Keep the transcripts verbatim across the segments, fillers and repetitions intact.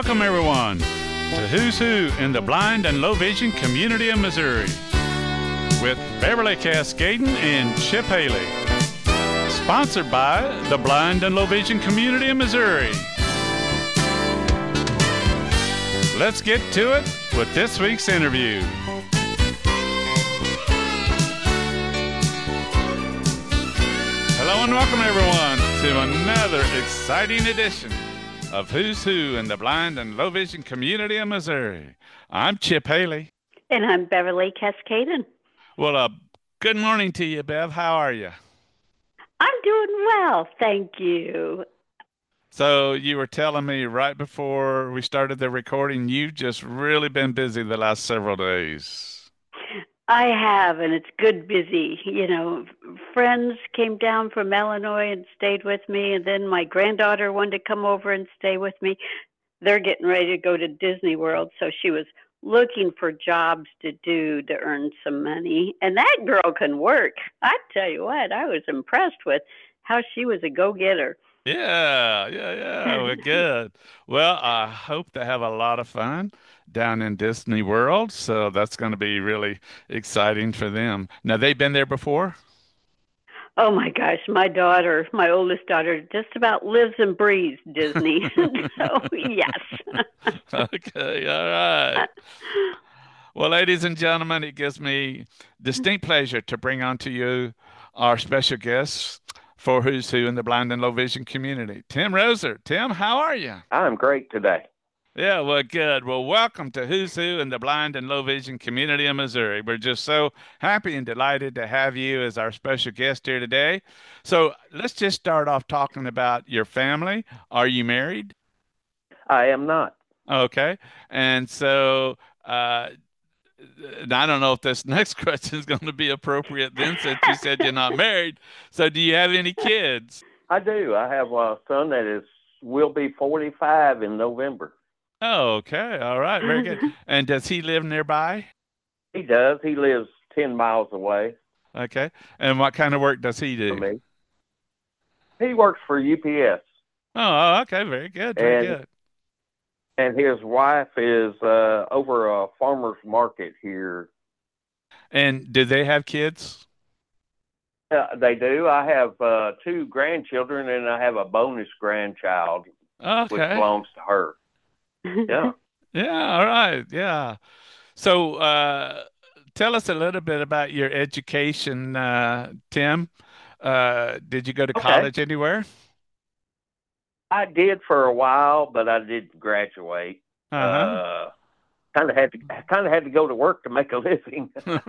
Welcome, everyone, to Who's Who in the Blind and Low Vision Community of Missouri with Beverly Cascaden and Chip Haley. Sponsored by the Blind and Low Vision Community of Missouri. Let's get to it with this week's interview. Hello and welcome, everyone, to another exciting edition of Who's Who in the Blind and Low Vision Community of Missouri. I'm Chip Haley. And I'm Beverly Cascaden. Well, uh, good morning to you, Bev. How are you? I'm doing well, thank you. So you were telling me right before we started the recording, you've just really been busy the last several days. I have, and it's good busy. You know, friends came down from Illinois and stayed with me, and then my granddaughter wanted to come over and stay with me. They're getting ready to go to Disney World, so she was looking for jobs to do to earn some money. And that girl can work. I tell you what, I was impressed with how she was a go-getter. Yeah, yeah, yeah. We're good. Well, I hope they have a lot of fun down in Disney World. So that's going to be really exciting for them. Now, they've been there before? Oh my gosh, my daughter, my oldest daughter, just about lives and breathes Disney. So, yes. Okay, all right. Well, ladies and gentlemen, it gives me distinct pleasure to bring on to you our special guests for Who's Who in the Blind and Low Vision community. Tim Roser. Tim, how are you? I'm great today. Yeah, well, good. Well, welcome to Who's Who in the Blind and Low Vision community of Missouri. We're just so happy and delighted to have you as our special guest here today. So let's just start off talking about your family. Are you married? I am not. Okay. And so uh, I don't know if this next question is going to be appropriate then, since you said you're not married. So do you have any kids? I do. I have a son that is will be forty-five in November. Oh, okay. All right. Very good. And does he live nearby? He does. He lives ten miles away. Okay. And what kind of work does he do? For me. He works for U P S. Oh, okay. Very good. Very and, good. And his wife is uh, over a farmer's market here. And do they have kids? Uh, they do. I have uh, two grandchildren, and I have a bonus grandchild, okay. which belongs to her. Yeah. Yeah. All right. Yeah. So uh, tell us a little bit about your education, uh, Tim. Uh, did you go to okay. college anywhere? I did for a while, but I didn't graduate. Uh-huh. Uh, kind of had to kind of had to go to work to make a living.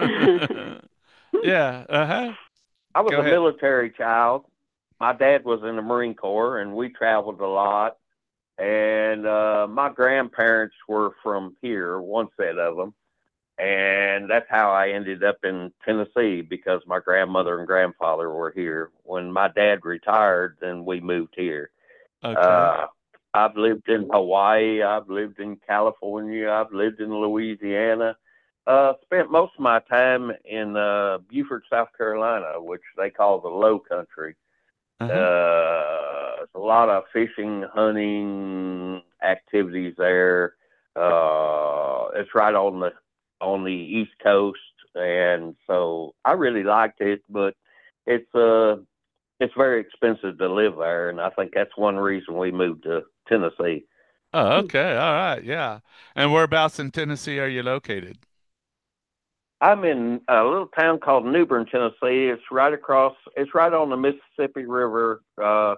Yeah. Uh-huh. I was go a ahead. military child. My dad was in the Marine Corps, and we traveled a lot. And uh, my grandparents were from here, one set of them. And that's how I ended up in Tennessee, because my grandmother and grandfather were here. When my dad retired, then we moved here. Okay. Uh, I've lived in Hawaii. I've lived in California. I've lived in Louisiana. Uh, spent most of my time in uh, Beaufort, South Carolina, which they call the Low Country. Uh-huh. Uh, a lot of fishing, hunting activities there. Uh, it's right on the on the East Coast, and so I really liked it. But it's uh it's very expensive to live there, and I think that's one reason we moved to Tennessee. Oh, okay. All right. Yeah. And whereabouts in Tennessee are you located? I'm in a little town called New Bern, Tennessee. It's right across, it's right on the Mississippi River. Uh,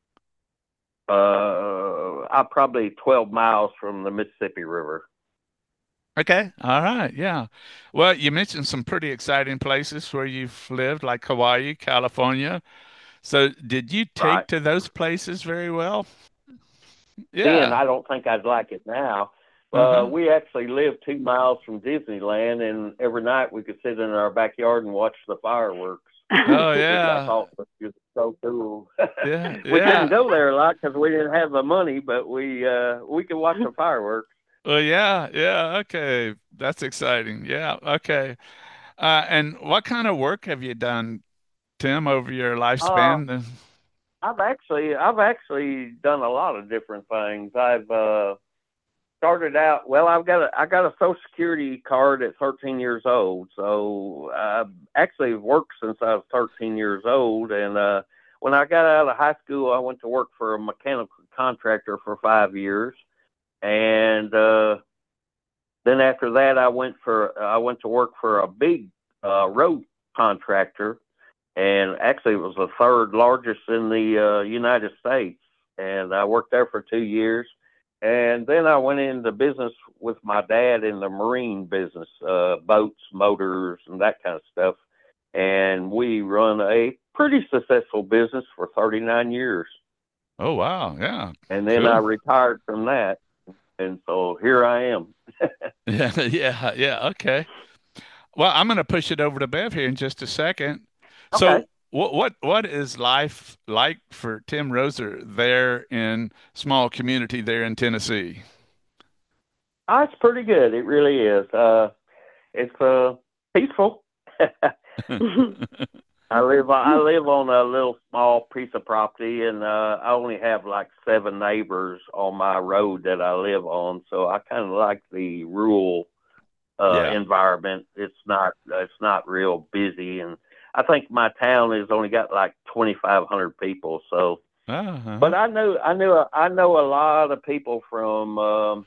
uh, I'm probably twelve miles from the Mississippi River. Okay. All right. Yeah. Well, you mentioned some pretty exciting places where you've lived, like Hawaii, California. So did you take Right. to those places very well? Then Yeah. I don't think I'd like it now. Uh-huh. Uh, we actually live two miles from Disneyland, and every night we could sit in our backyard and watch the fireworks. Oh, Which I yeah. thought was just so cool. Yeah. We Yeah. couldn't go there a lot because we didn't have the money, but we uh, we could watch the fireworks. Well, yeah. Yeah. Okay. That's exciting. Yeah. Okay. Uh, and what kind of work have you done, Tim, over your Uh, lifespan? I've actually I've actually done a lot of different things. I've uh, started out well. I've got a I got a Social Security card at thirteen years old. So I actually worked since I was thirteen years old. And uh, when I got out of high school, I went to work for a mechanical contractor for five years. And uh, then after that, I went for I went to work for a big uh, road contractor, and actually it was the third largest in the uh, United States. And I worked there for two years. And then I went into business with my dad in the marine business, uh, boats, motors, and that kind of stuff. And we run a pretty successful business for thirty-nine years. Oh, wow. Yeah. And then Cool. I retired from that. And so here I am. Yeah. Yeah. Yeah. Okay. Well, I'm going to push it over to Bev here in just a second. Okay. So, what what what is life like for Tim Roser there in small community there in Tennessee? Oh, it's pretty good. It really is. Uh, it's uh, peaceful. I live I live on a little small piece of property, and uh, I only have like seven neighbors on my road that I live on. So I kind of like the rural uh, Yeah. environment. It's not it's not real busy, and I think my town has only got like twenty five hundred people. So, Uh-huh. but I know I knew I know a lot of people from um,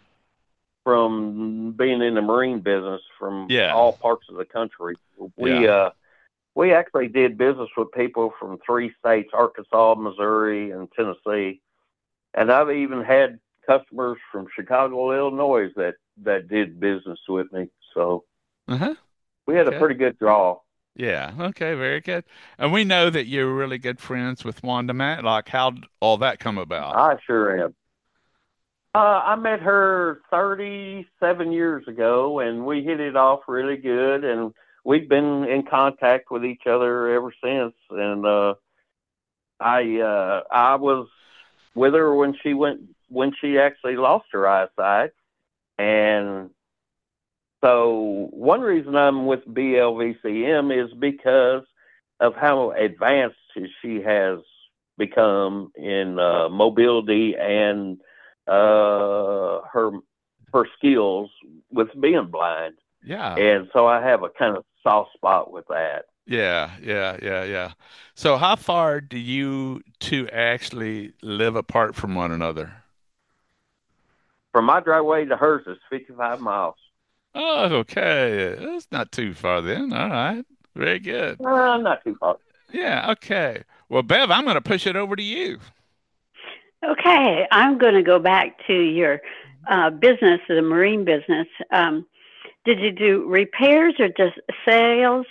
from being in the marine business from Yeah. all parts of the country. We Yeah. uh, we actually did business with people from three states: Arkansas, Missouri, and Tennessee. And I've even had customers from Chicago, Illinois that that did business with me. So Uh-huh. we had a Okay. pretty good draw. Yeah. Okay. Very good. And we know that you're really good friends with Wanda Matlock. How'd all that come about? I sure am. Uh, I met her thirty-seven years ago, and we hit it off really good, and we've been in contact with each other ever since. And uh, I uh, I was with her when she went when she actually lost her eyesight, and so one reason I'm with B L V C M is because of how advanced she has become in uh, mobility and uh, her her skills with being blind. Yeah. And so I have a kind of soft spot with that. Yeah. Yeah. Yeah. Yeah. So how far do you two actually live apart from one another? From my driveway to hers is fifty-five miles. Oh, okay. That's not too far then. All right. Very good. Uh, not too far. Yeah. Okay. Well, Bev, I'm going to push it over to you. Okay, I'm going to go back to your uh, business, the marine business. Um, did you do repairs or just sales?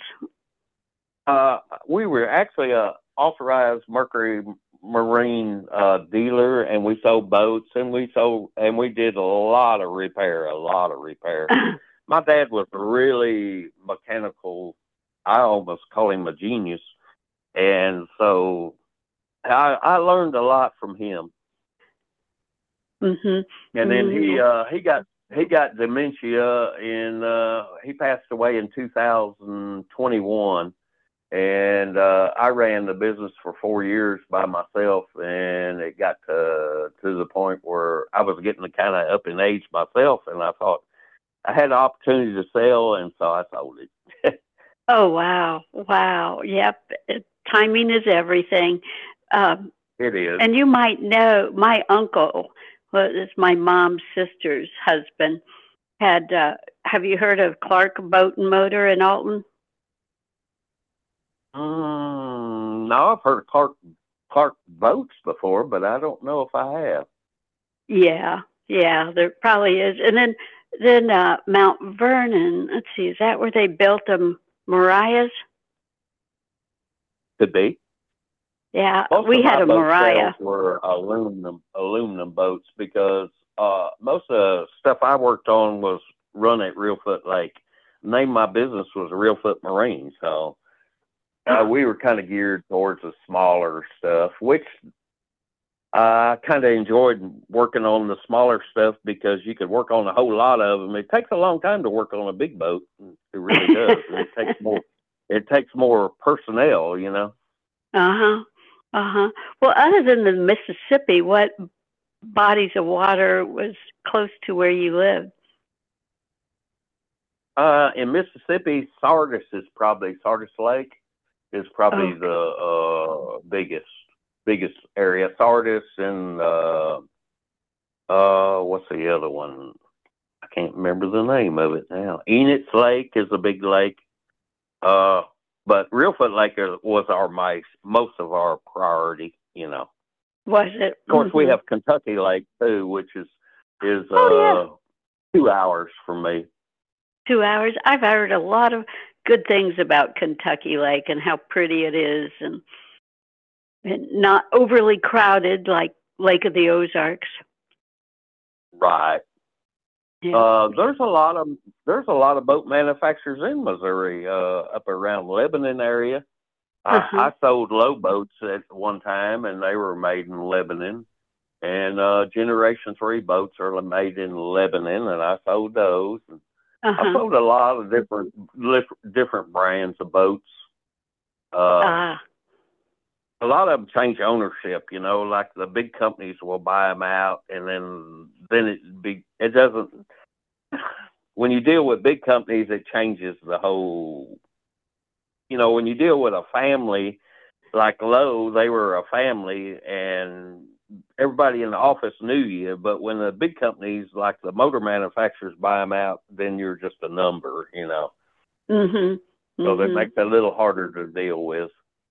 Uh, we were actually a authorized Mercury Marine uh, dealer, and we sold boats, and we sold, and we did a lot of repair, a lot of repair. My dad was really mechanical. I almost call him a genius, and so I, I learned a lot from him. Mm-hmm. And then he Mm-hmm. uh, he got he got dementia, and uh, he passed away in two thousand twenty-one. And uh, I ran the business for four years by myself, and it got to to the point where I was getting kind of up in age myself, and I thought I had the opportunity to sell, and so I sold it. Oh, wow. Wow. Yep. It, timing is everything. Um, It is. and you might know my uncle, well, is my mom's sister's husband, had, uh, have you heard of Clark Boat and Motor in Alton? Mm, no, I've heard of Clark Clark boats before, but I don't know if I have. Yeah. Yeah, there probably is. And then, then, uh, Mount Vernon, let's see, is that where they built them Mariah's? Could be. Yeah, Most we of had my a boat Mariah. sales were aluminum aluminum boats because uh, most of the stuff I worked on was run at Reelfoot Lake. The name of my business was Reelfoot Marine, so uh, we were kind of geared towards the smaller stuff, which I kind of enjoyed working on the smaller stuff because you could work on a whole lot of them. It takes a long time to work on a big boat. It really does. It takes more. It takes more personnel, you know. Uh-huh. Uh-huh. Well, other than the Mississippi, what bodies of water was close to where you lived? Uh, in Mississippi, Sardis is probably Sardis Lake is probably Okay. the uh, biggest biggest area. Sardis and uh, uh, what's the other one? I can't remember the name of it now. Enid's Lake is a big lake. Uh, but Reelfoot Lake was our most most of our priority. You know. Was it? Of course, we Mhm. have Kentucky Lake too, which is is Oh yeah, uh, two hours from me. two hours. I've heard a lot of good things about Kentucky Lake and how pretty it is, and, and not overly crowded like Lake of the Ozarks. Right. Yeah. Uh, there's a lot of there's a lot of boat manufacturers in Missouri, uh, up around Lebanon area. I, Uh-huh. I sold low boats at one time, and they were made in Lebanon. And uh, Generation Three boats are made in Lebanon, and I sold those. And I Uh-huh. sold a lot of different different brands of boats. Uh, Ah. a lot of them change ownership. You know, like the big companies will buy them out, and then then it be it doesn't. When you deal with big companies, it changes the whole. You know, when you deal with a family like Lowe, they were a family, and everybody in the office knew you. But when the big companies like the motor manufacturers buy them out, then you're just a number. You know, Mhm. so that Mhm. makes it a little harder to deal with.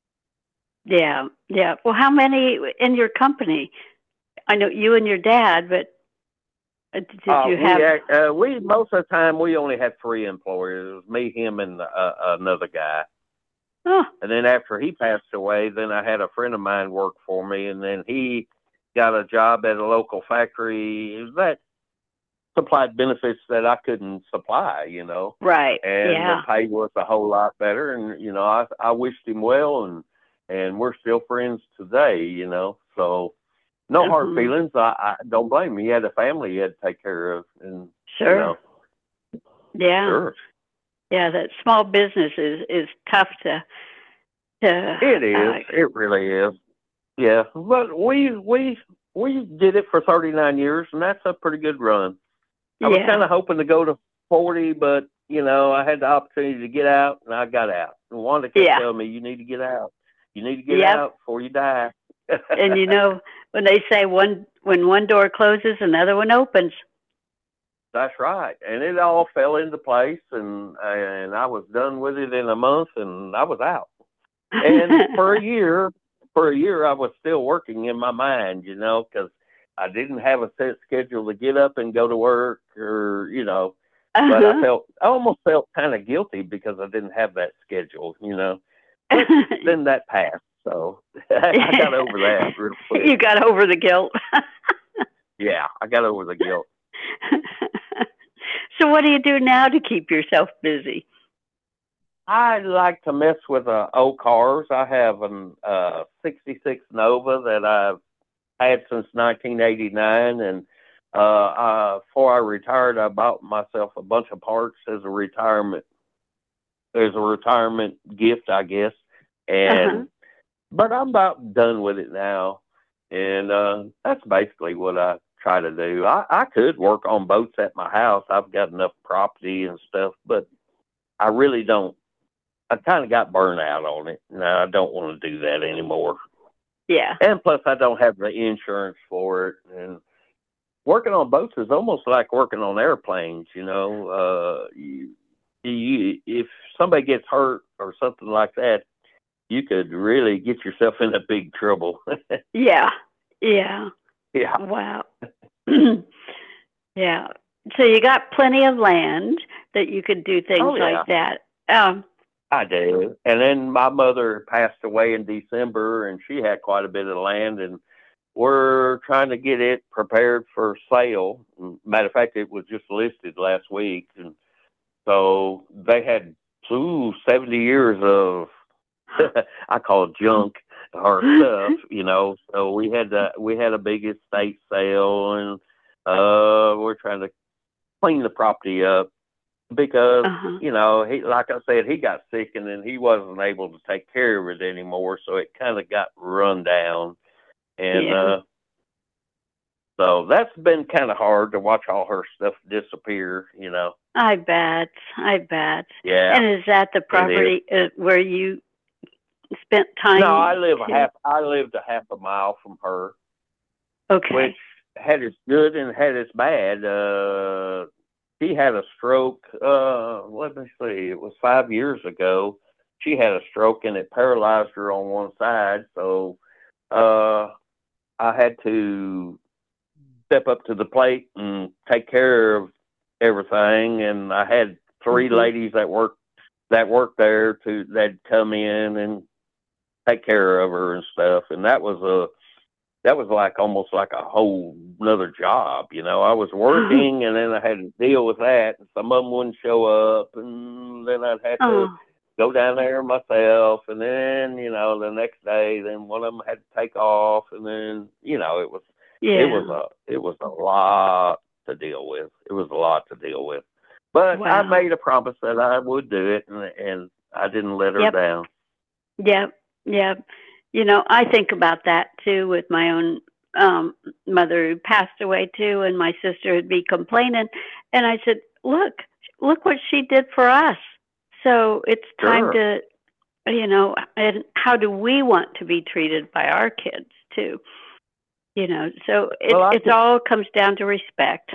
Yeah. Yeah. Well, how many in your company? I know you and your dad, but uh, did Uh, you we have? act- uh, we most of the time we only had three employees. It was me, him, and uh, another guy. Oh. And then after he passed away, then I had a friend of mine work for me, and then he got a job at a local factory that supplied benefits that I couldn't supply, you know. Right. And the Yeah. pay was a whole lot better, and you know, I I wished him well, and and we're still friends today, you know. So no hard Uh-huh. feelings. I, I don't blame him. He had a family he had to take care of, and you Sure. know, Yeah. sure. Yeah. That small business is is tough to to. It is. Uh, It really is. Yeah, but we we we did it for thirty-nine years, and that's a pretty good run. I was kind yeah. of hoping to go to forty, but you know, I had the opportunity to get out, and I got out. And Wanda kept Yeah. telling me, "You need to get out. You need to get Yep. out before you die." And you know when they say one when one door closes, another one opens. That's right, and it all fell into place, and and I was done with it in a month, and I was out. And for a year, for a year, I was still working in my mind, you know, because I didn't have a set schedule to get up and go to work, or you know. But I Uh-huh. felt, I almost felt kind of guilty because I didn't have that schedule, you know. But then that passed, so I got over that real quick. You got over the guilt. Yeah, I got over the guilt. So what do you do now to keep yourself busy? I like to mess with uh, old cars. I have an uh, sixty-six Nova that I've had since nineteen eighty-nine, and uh, uh, before I retired, I bought myself a bunch of parts as a retirement, as a retirement gift, I guess. Uh-huh. And but I'm about done with it now, and uh, that's basically what I try to do. I, I could work on boats at my house. I've got enough property and stuff, but I really don't. I kind of got burned out on it. No, I don't want to do that anymore. Yeah. And plus, I don't have the insurance for it. And working on boats is almost like working on airplanes. You know, uh, you, you, if somebody gets hurt or something like that, you could really get yourself into big trouble. Yeah. Yeah. Yeah. Wow. Yeah. So you got plenty of land that you could do things Oh yeah, like that. Um, I do. And then my mother passed away in December, and she had quite a bit of land, and we're trying to get it prepared for sale. Matter of fact, it was just listed last week, and so they had ooh, seventy years of I call it junk or stuff, you know. So we had to, we had a big estate sale, and uh, we're trying to clean the property up because uh-huh. you know he, like I said, he got sick, and then he wasn't able to take care of it anymore, so it kind of got run down, and Yeah. uh, So that's been kind of hard to watch all her stuff disappear, you know. I bet. I bet. Yeah, And is that the it is. property uh, where you spent time? No, I live a to- half. I lived a half a mile from her, Okay. which had its good and had its bad. Uh, she had a stroke. Uh, let me see. It was five years ago. She had a stroke and it paralyzed her on one side. So uh, I had to step up to the plate and take care of everything. And I had three Mhm. ladies that worked that worked there to that'd come in and take care of her and stuff. And that was a that was like almost like a whole another job, you know. I was working and then I had to deal with that, and some of them wouldn't show up, and then I'd have to Oh, go down there myself, and then you know the next day, then one of them had to take off, and then you know it was yeah. it was a it was a lot to deal with. It was a lot to deal with, but I Wow. made a promise that I would do it, and and I didn't let her Yep. down. Yep. Yep. You know, I think about that too with my own um, mother who passed away too, and my sister would be complaining, and I said, "Look, look what she did for us." So it's time Sure. to, you know, and how do we want to be treated by our kids too? You know, so it Well, I it could, all comes down to respect.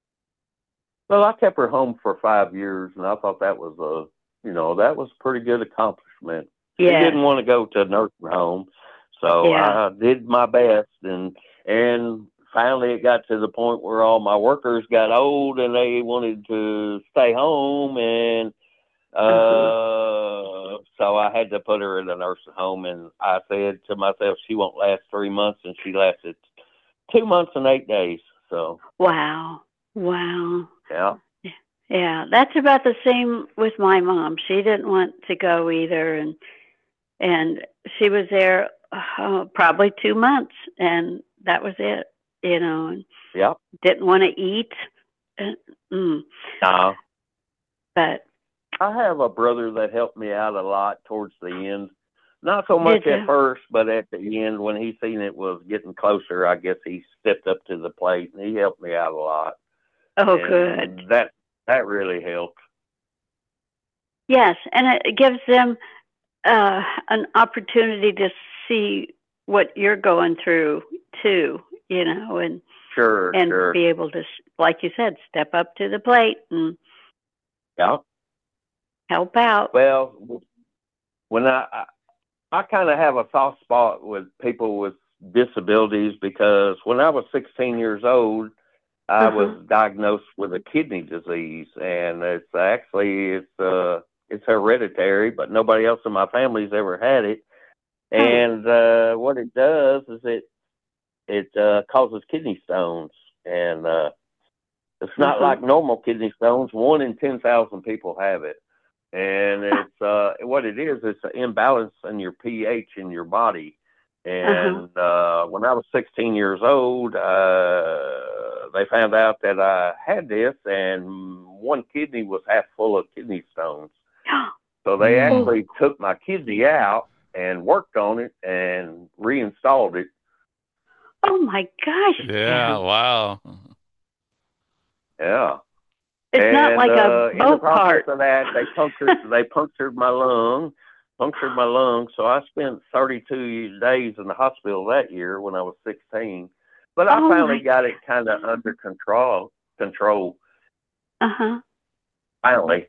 well, I kept her home for five years, and I thought that was a, you know, that was a pretty good accomplishment. She Yes. didn't want to go to a nursing home, so Yeah. I did my best, and and finally it got to the point where all my workers got old and they wanted to stay home, and Uh-huh. uh, so I had to put her in a nursing home, and I said to myself, she won't last three months, and she lasted two months and eight days. So Wow. Wow. yeah. Yeah, that's about the same with my mom. She didn't want to go either, and and she was there uh, probably two months, and that was it. You know, and Yep. didn't want to eat. Uh, Mm. No. But I have a brother that helped me out a lot towards the end. Not so much did at you? first, but at the end, when he seen it was getting closer, I guess he stepped up to the plate and he helped me out a lot. Oh, And good. that that really helped. Yes, and it gives them uh, an opportunity to see what you're going through too. You know, and Sure, and sure. be able to, s- like you said, step up to the plate and Yeah. help out. Well, when I I, I kind of have a soft spot with people with disabilities because when I was sixteen years old, I Uh-huh. was diagnosed with a kidney disease, and it's actually it's uh it's hereditary, but nobody else in my family's ever had it. Oh. And uh, what it does is it it uh, causes kidney stones, and uh, it's not Uh-huh. like normal kidney stones. One in ten thousand people have it, and it's uh, what it is. It's an imbalance in your pH in your body. Uh-huh. And uh, when I was sixteen years old, uh, they found out that I had this, and one kidney was half full of kidney stones. So they Mm. actually took my kidney out and worked on it and reinstalled it. Oh my gosh, Yeah, Jim. wow. Yeah. It's not And like a uh, in the boat process part. of that, they punctured they punctured my lung, punctured my lung. So I spent thirty-two days in the hospital that year when I was sixteen. But I Oh finally my. got it kind of under control. Control Uh-huh. finally.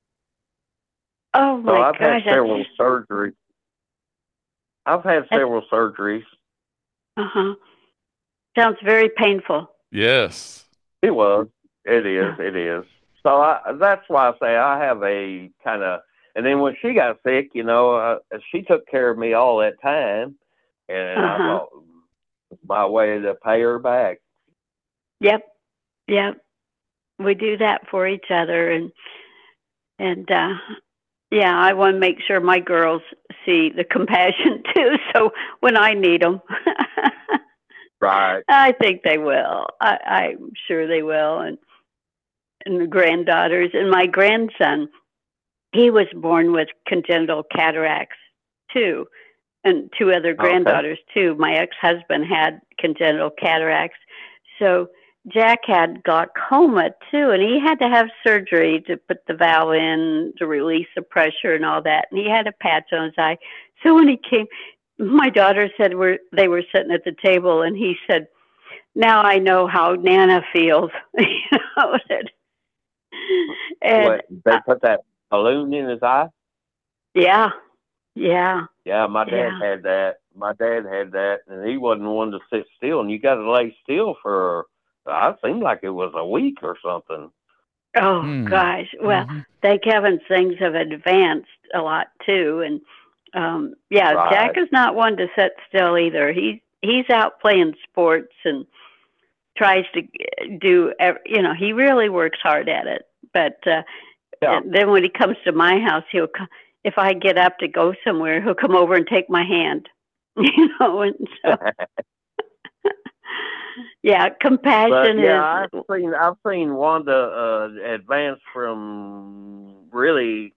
Oh So my I've had gosh, that's several surgeries. I've had that's several surgeries. uh-huh. Sounds very painful. Yes. It was. It is. Yeah. It is. So I, that's why I say I have a kind of. And then when she got sick, you know, uh, she took care of me all that time, and I Uh-huh. thought it's my way to pay her back. Yep. Yep. We do that for each other, and and uh yeah, I want to make sure my girls see the compassion too. So when I need them, Right. I think they will. I, I'm sure they will, and and the granddaughters and my grandson. He was born with congenital cataracts too, and two other Okay. granddaughters too. My ex-husband had congenital cataracts, So Jack had glaucoma too, and he had to have surgery to put the valve in to release the pressure and all that. And he had a patch on his eye. So when he came, my daughter said we're, they were sitting at the table, and he said, "Now I know how Nana feels." You know, and What, they uh, put that balloon in his eye? yeah, yeah, Yeah, my dad yeah. had that. My dad had that, and he wasn't one to sit still. And you got to lay still for, I seemed like it was a week or something. Oh Hmm. gosh. Well, Mm-hmm. thank heavens things have advanced a lot too. And um yeah, Jack Right. is not one to sit still either. He he's out playing sports and tries to do ev- you know, he really works hard at it. But uh Yeah. then when he comes to my house, he'll co- if I get up to go somewhere, he'll come over and take my hand. You know, and so yeah, But compassion yeah, is I've seen I've seen Wanda uh, advance from really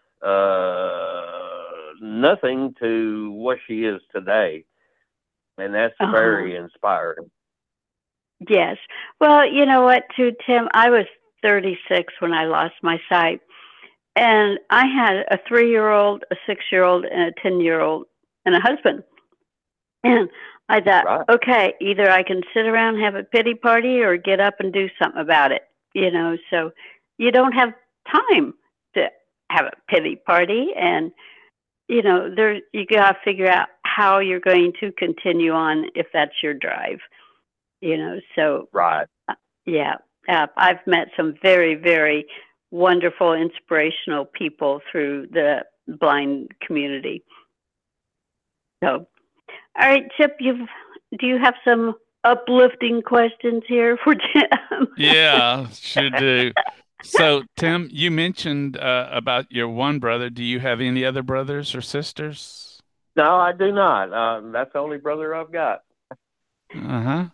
uh, nothing to what she is today, and that's uh-huh. very inspiring. Yes. Well, you know what, too, Tim? I was thirty-six when I lost my sight, and I had a three year old, a six year old, and a ten year old, and a husband. And I thought, Right. okay, either I can sit around and have a pity party or get up and do something about it, you know. So you don't have time to have a pity party. And, you know, there you got to figure out how you're going to continue on if that's your drive, you know. So Right. yeah, uh, I've met some very, very wonderful, inspirational people through the blind community. So, all right, Chip, you've do you have some uplifting questions here for Tim? Yeah, sure do. So, Tim, you mentioned uh, about your one brother. Do you have any other brothers or sisters? No, I do not. Uh, that's the only brother I've got, Uh-huh.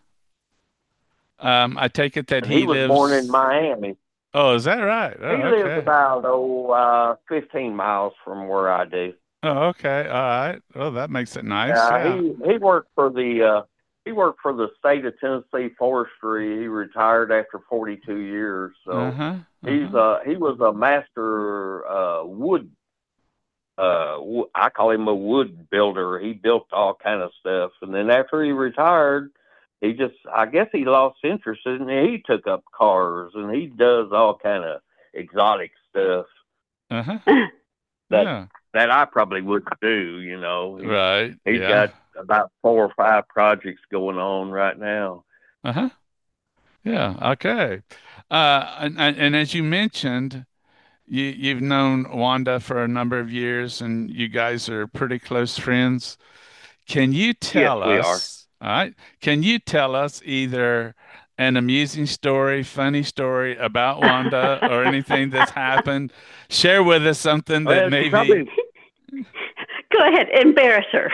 Um, I take it that and he he was born in lives. Miami. Oh, is that right? Oh, He lives okay. about oh uh, fifteen miles from where I do. Oh, okay. All right. Oh, that makes it nice. Uh, Yeah. he he worked for the uh, he worked for the state of Tennessee Forestry. He retired after forty-two years. So Uh-huh. he's Uh-huh. uh he was a master uh, wood. Uh, w- I call him a wood builder. He built all kind of stuff, and then after he retired, he just I guess he lost interest and he took up cars and he does all kind of exotic stuff Uh-huh. that Yeah. that I probably wouldn't do. You know, he Right. he's Yeah. got about four or five projects going on right now. Uh-huh. Yeah. Okay. Uh, and, and and as you mentioned, you you've known Wanda for a number of years, and you guys are pretty close friends. Can you Yes, tell we are. us, all right? Can you tell us either an amusing story, funny story about Wanda, or anything that's happened? Share with us something that Well, she maybe. probably. Go ahead, embarrass her.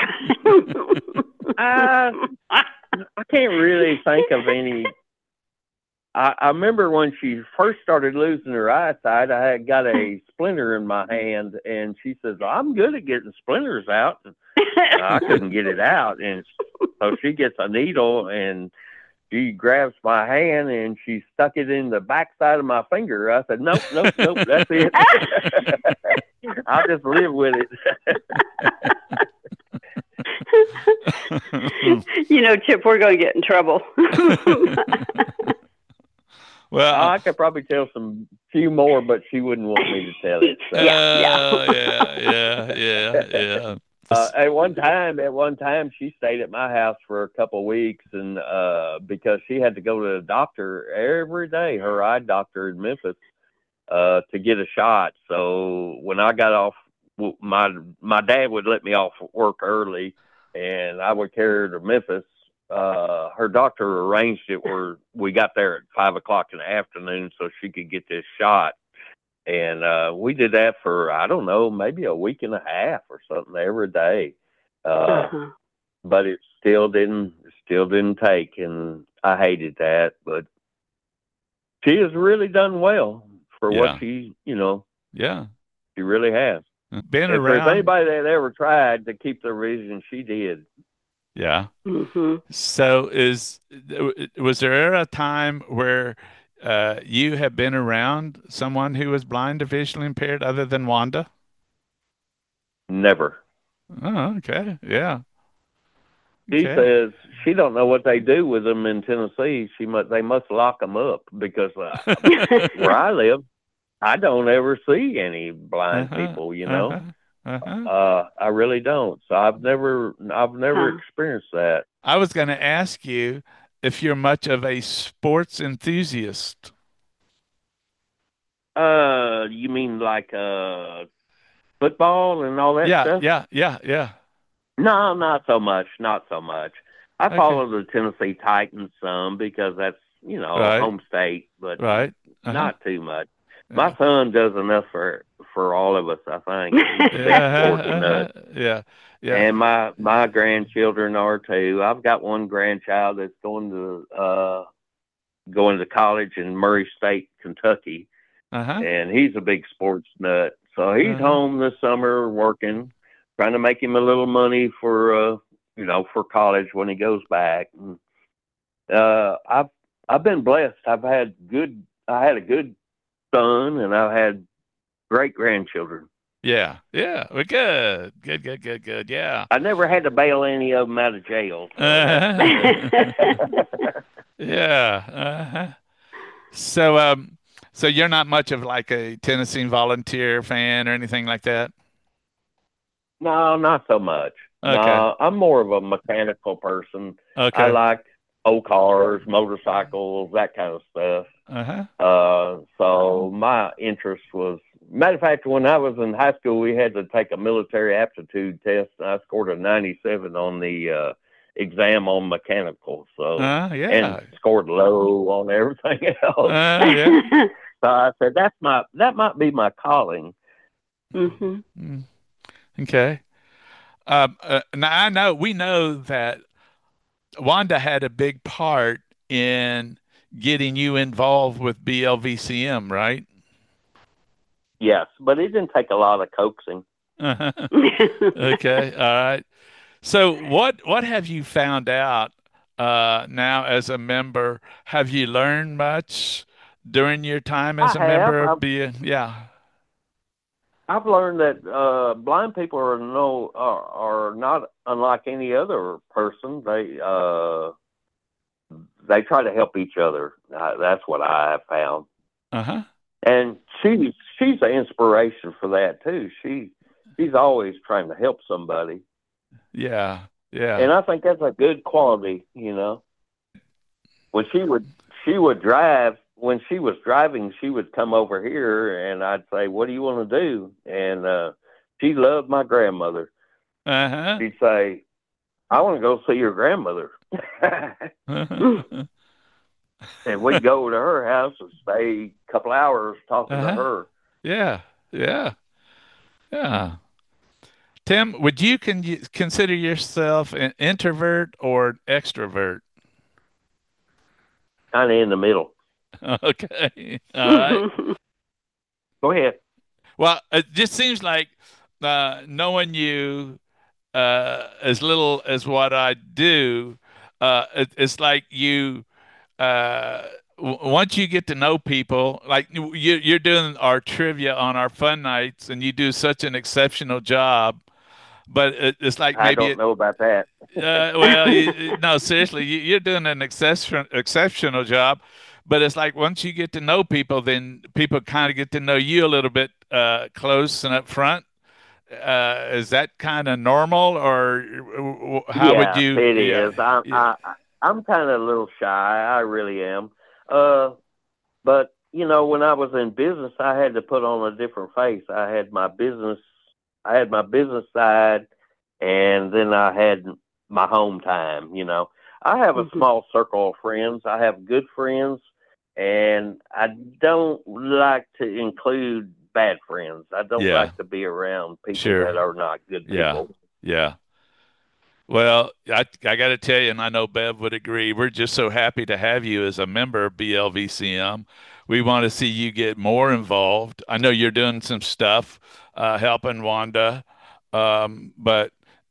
Uh, I can't really think of any. I, I remember when she first started losing her eyesight, I had got a splinter in my hand, and she says, "I'm good at getting splinters out." And I couldn't get it out, and so she gets a needle and she grabs my hand and she stuck it in the backside of my finger. I said, "Nope, nope, nope, that's it. I'll just live with it." You know, Chip, we're going to get in trouble. Well, I could probably tell some few more, but she wouldn't want me to tell it. uh, So. Yeah, yeah. yeah, yeah, yeah, yeah. Uh, at one time, at one time, she stayed at my house for a couple of weeks, and uh, because she had to go to the doctor every day, her eye doctor in Memphis, uh, to get a shot. So when I got off, my my dad would let me off work early, and I would carry her to Memphis. Uh, her doctor arranged it where we got there at five o'clock in the afternoon so she could get this shot. And uh, we did that for, I don't know, maybe a week and a half or something every day. Uh, Uh-huh. but it still didn't, still didn't take. And I hated that. But she has really done well for what Yeah, she, you know, yeah. she really has. Been If there's around. anybody that ever tried to keep their vision, she did. Yeah. Hmm. So is was there a time where uh, you have been around someone who was blind or visually impaired other than Wanda? Never. Oh, okay. Yeah. She Okay. says she don't know what they do with them in Tennessee. She must they must lock them up because uh, where I live, I don't ever see any blind Uh-huh. people. You know, Uh-huh. Uh-huh. uh, I really don't. So I've never I've never Huh. experienced that. I was going to ask you if you're much of a sports enthusiast. Uh, you mean like uh football and all that Yeah, stuff? yeah, yeah, yeah. No, not so much. Not so much. I Okay. follow the Tennessee Titans some because that's you know Right, home state, but right. Uh-huh. not too much. My Yeah. son does enough for for all of us. I think he's a big Uh-huh, sports uh-huh. nut, Yeah. Yeah. and my my grandchildren are too. I've got one grandchild that's going to uh going to college in Murray State, Kentucky, Uh-huh. and he's a big sports nut. So he's Uh-huh. home this summer working, trying to make him a little money for uh, you know for college when he goes back. And, uh, I've I've been blessed. I've had good. I had a good son, and I've had great grandchildren. Yeah. Yeah. Well, good. Good, good, good, good. Yeah. I never had to bail any of them out of jail, so that's Uh-huh. Yeah. Uh-huh. So um so you're not much of like a Tennessee Volunteer fan or anything like that? no, not so much. Okay. No, I'm more of a mechanical person. I Okay. like old cars, motorcycles, that kind of stuff. Uh-huh. Uh, so my interest was, matter of fact, when I was in high school, we had to take a military aptitude test, and I scored a ninety-seven on the uh, exam on mechanical. So, Uh and yeah. scored low on everything else. Uh yeah. So I said, that's my, that might be my calling. Hmm. Mm, okay. Um uh, now I know we know that Wanda had a big part in getting you involved with B L V C M, right? Yes, but it didn't take a lot of coaxing. Uh-huh. Okay. All right. So what what have you found out uh, now as a member? Have you learned much during your time as I a have. member of I've, B? Yeah. I've learned that uh, blind people are no are, are not unlike any other person. They uh, they try to help each other. Uh, that's what I have found, Uh-huh. and she's she's an inspiration for that too. She she's always trying to help somebody, Yeah. Yeah. and I think that's a good quality. You know, when she would she would drive when she was driving, she would come over here, and I'd say, "What do you want to do?" And uh, she loved my grandmother. Uh-huh. She'd say, "I want to go see your grandmother." And we'd go to her house and stay a couple hours talking to Uh-huh. her. Yeah. Yeah. Yeah. Tim, would you con consider yourself an introvert or an extrovert? Kind of in the middle. Okay. All right. Go ahead. Well, it just seems like uh, knowing you uh, as little as what I do, uh, it, it's like you uh, w once you get to know people, like you, you're doing our trivia on our fun nights, and you do such an exceptional job. But it, it's like I maybe don't it, know about that. uh, well, you, no, seriously, you, you're doing an exception, exceptional job. But it's like once you get to know people, then people kind of get to know you a little bit uh, close and up front. Uh, is that kind of normal, or how would Yeah, you? it Yeah, is. I, yeah, I, I'm kind of a little shy. I really am. Uh, but you know, when I was in business, I had to put on a different face. I had my business, I had my business side, and then I had my home time. You know, I have a Hmm. small circle of friends. I have good friends, and I don't like to include bad friends. I don't yeah, like to be around people sure, that are not good yeah, people. yeah. Well, I I got to tell you, and I know Bev would agree. We're just so happy to have you as a member of B L V C M. We want to see you get more involved. I know you're doing some stuff, uh, helping Wanda, um, but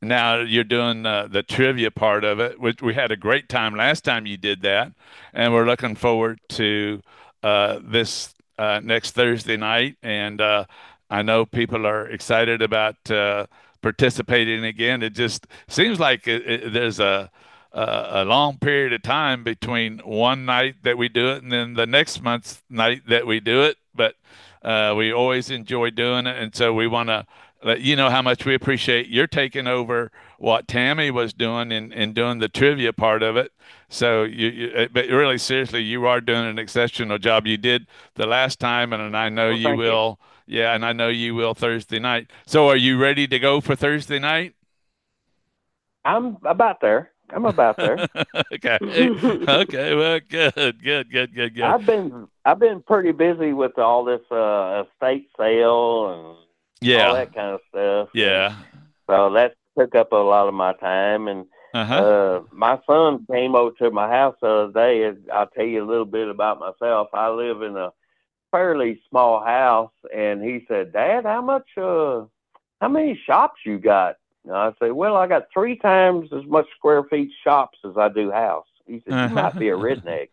now you're doing uh, the trivia part of it, which we had a great time last time you did that, and we're looking forward to uh, this uh, next Thursday night. And uh, I know people are excited about uh, participating again. It just seems like it, it, there's a, a a long period of time between one night that we do it and then the next month's night that we do it, but uh, we always enjoy doing it, and so we want to let you know how much we appreciate your taking over what Tammy was doing and, and doing the trivia part of it. So you, you, uh, but really seriously, you are doing an exceptional job. You did the last time, and, and I know Well, you thank you. will. Yeah, and I know you will Thursday night. So are you ready to go for Thursday night? I'm about there. I'm about there. Okay. Okay. Well, good, good, good, good, good. I've been I've been pretty busy with all this uh, estate sale and all Yeah. that kind of stuff, and Yeah. so that took up a lot of my time. And Uh-huh. uh, my son came over to my house the other day, and I'll tell you a little bit about myself. I live in a fairly small house, and he said, "Dad, how much? Uh, how many shops you got?" And I said, "Well, I got three times as much square feet shops as I do house." He said, "You might be a Uh-huh. redneck."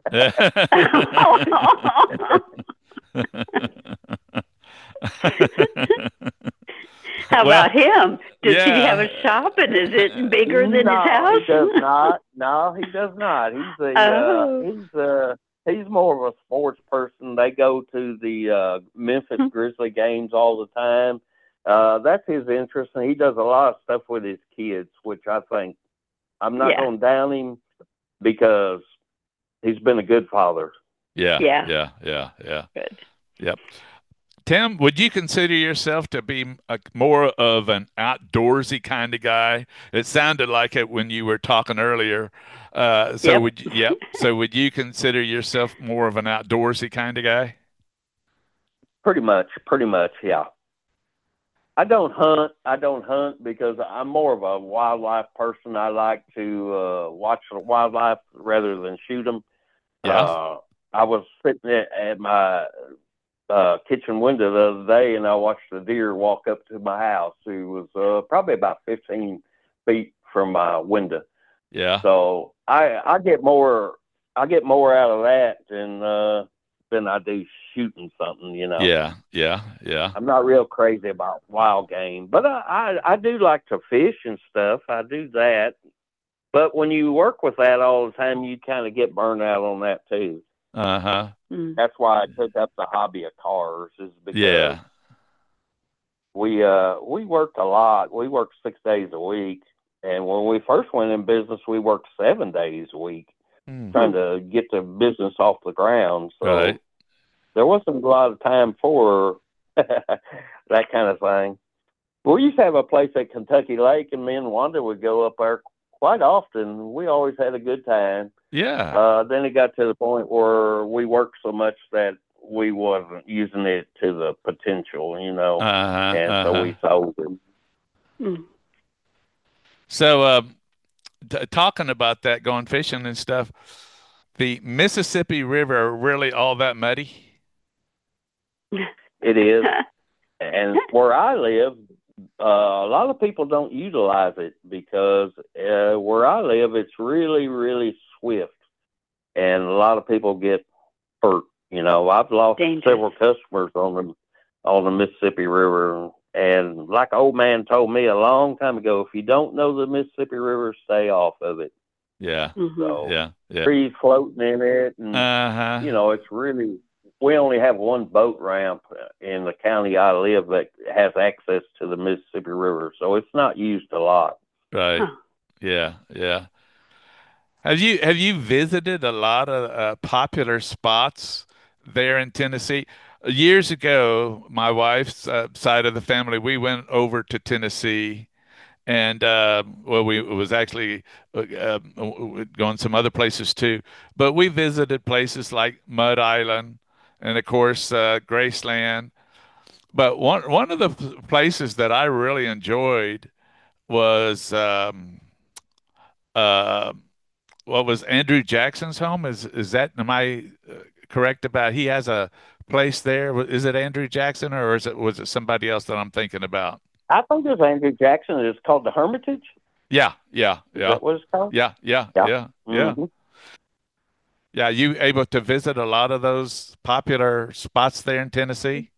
How Well, about him? Does he have yeah. a shop and is it bigger than his No, he does house? not. No, he does not. He's a uh, Oh. he's uh he's more of a sports person. They go to the uh, Memphis Grizzly games all the time. Uh, that's his interest, and he does a lot of stuff with his kids, which I think I'm not Yeah. going to down him because he's been a good father. Yeah. Yeah. Yeah. Yeah. Yeah. Good. Yep. Tim, would you consider yourself to be a, more of an outdoorsy kind of guy? It sounded like it when you were talking earlier. Uh, so Yep. would you, yep. So would you consider yourself more of an outdoorsy kind of guy? Pretty much, pretty much, yeah. I don't hunt. I don't hunt because I'm more of a wildlife person. I like to uh, watch the wildlife rather than shoot them. Yeah. Uh, I was sitting at, at my uh, kitchen window the other day, and I watched a deer walk up to my house. He was uh, probably about fifteen feet from my window. Yeah. So I I get more I get more out of that than uh, than I do shooting something. You know, Yeah. Yeah. Yeah. I'm not real crazy about wild game, but I I, I do like to fish and stuff. I do that. But when you work with that all the time, you kind of get burned out on that too. Uh-huh. Mm. That's why I took up the hobby of cars, is because Yeah. we uh we worked a lot. We worked six days a week, and when we first went in business, we worked seven days a week Hmm. trying Mm. to get the business off the ground. Right. So there wasn't a lot of time for that kind of thing. We used to have a place at Kentucky Lake, and me and Wanda would go up there quite often. We always had a good time. Yeah. Uh, then it got to the point where we worked so much that we wasn't using it to the potential, you know, Uh-huh. and so Uh-huh. we sold it. Mm. So, um, t talking about that, going fishing and stuff, the Mississippi River really all that muddy? It is, and where I live, uh, a lot of people don't utilize it because uh, where I live, it's really, really swift, and a lot of people get hurt. You know, I've lost Dangerous. several customers on the on the Mississippi River, and like an old man told me a long time ago, if you don't know the Mississippi River, stay off of it. Yeah. Hmm. So Yeah. Yeah. trees floating in it, and Uh-huh. you know, it's really. We only have one boat ramp in the county I live that has access to the Mississippi River, so it's not used a lot. Right. Huh. Yeah. Yeah. Have you have you visited a lot of uh, popular spots there in Tennessee? Years ago, my wife's uh, side of the family, we went over to Tennessee, and uh, well, we it was actually uh, uh, going some other places too. But we visited places like Mud Island, and of course uh, Graceland. But one one of the places that I really enjoyed was um, uh, what was Andrew Jackson's home? Is is that am I uh, correct about? He has a place there. Is it Andrew Jackson or is it was it somebody else that I'm thinking about? I think there's Andrew Jackson. It's called the Hermitage. Yeah, yeah, Is yeah, that what it's called? yeah, yeah, Yeah. yeah, yeah. Mm-hmm. Yeah, you able to visit a lot of those popular spots there in Tennessee?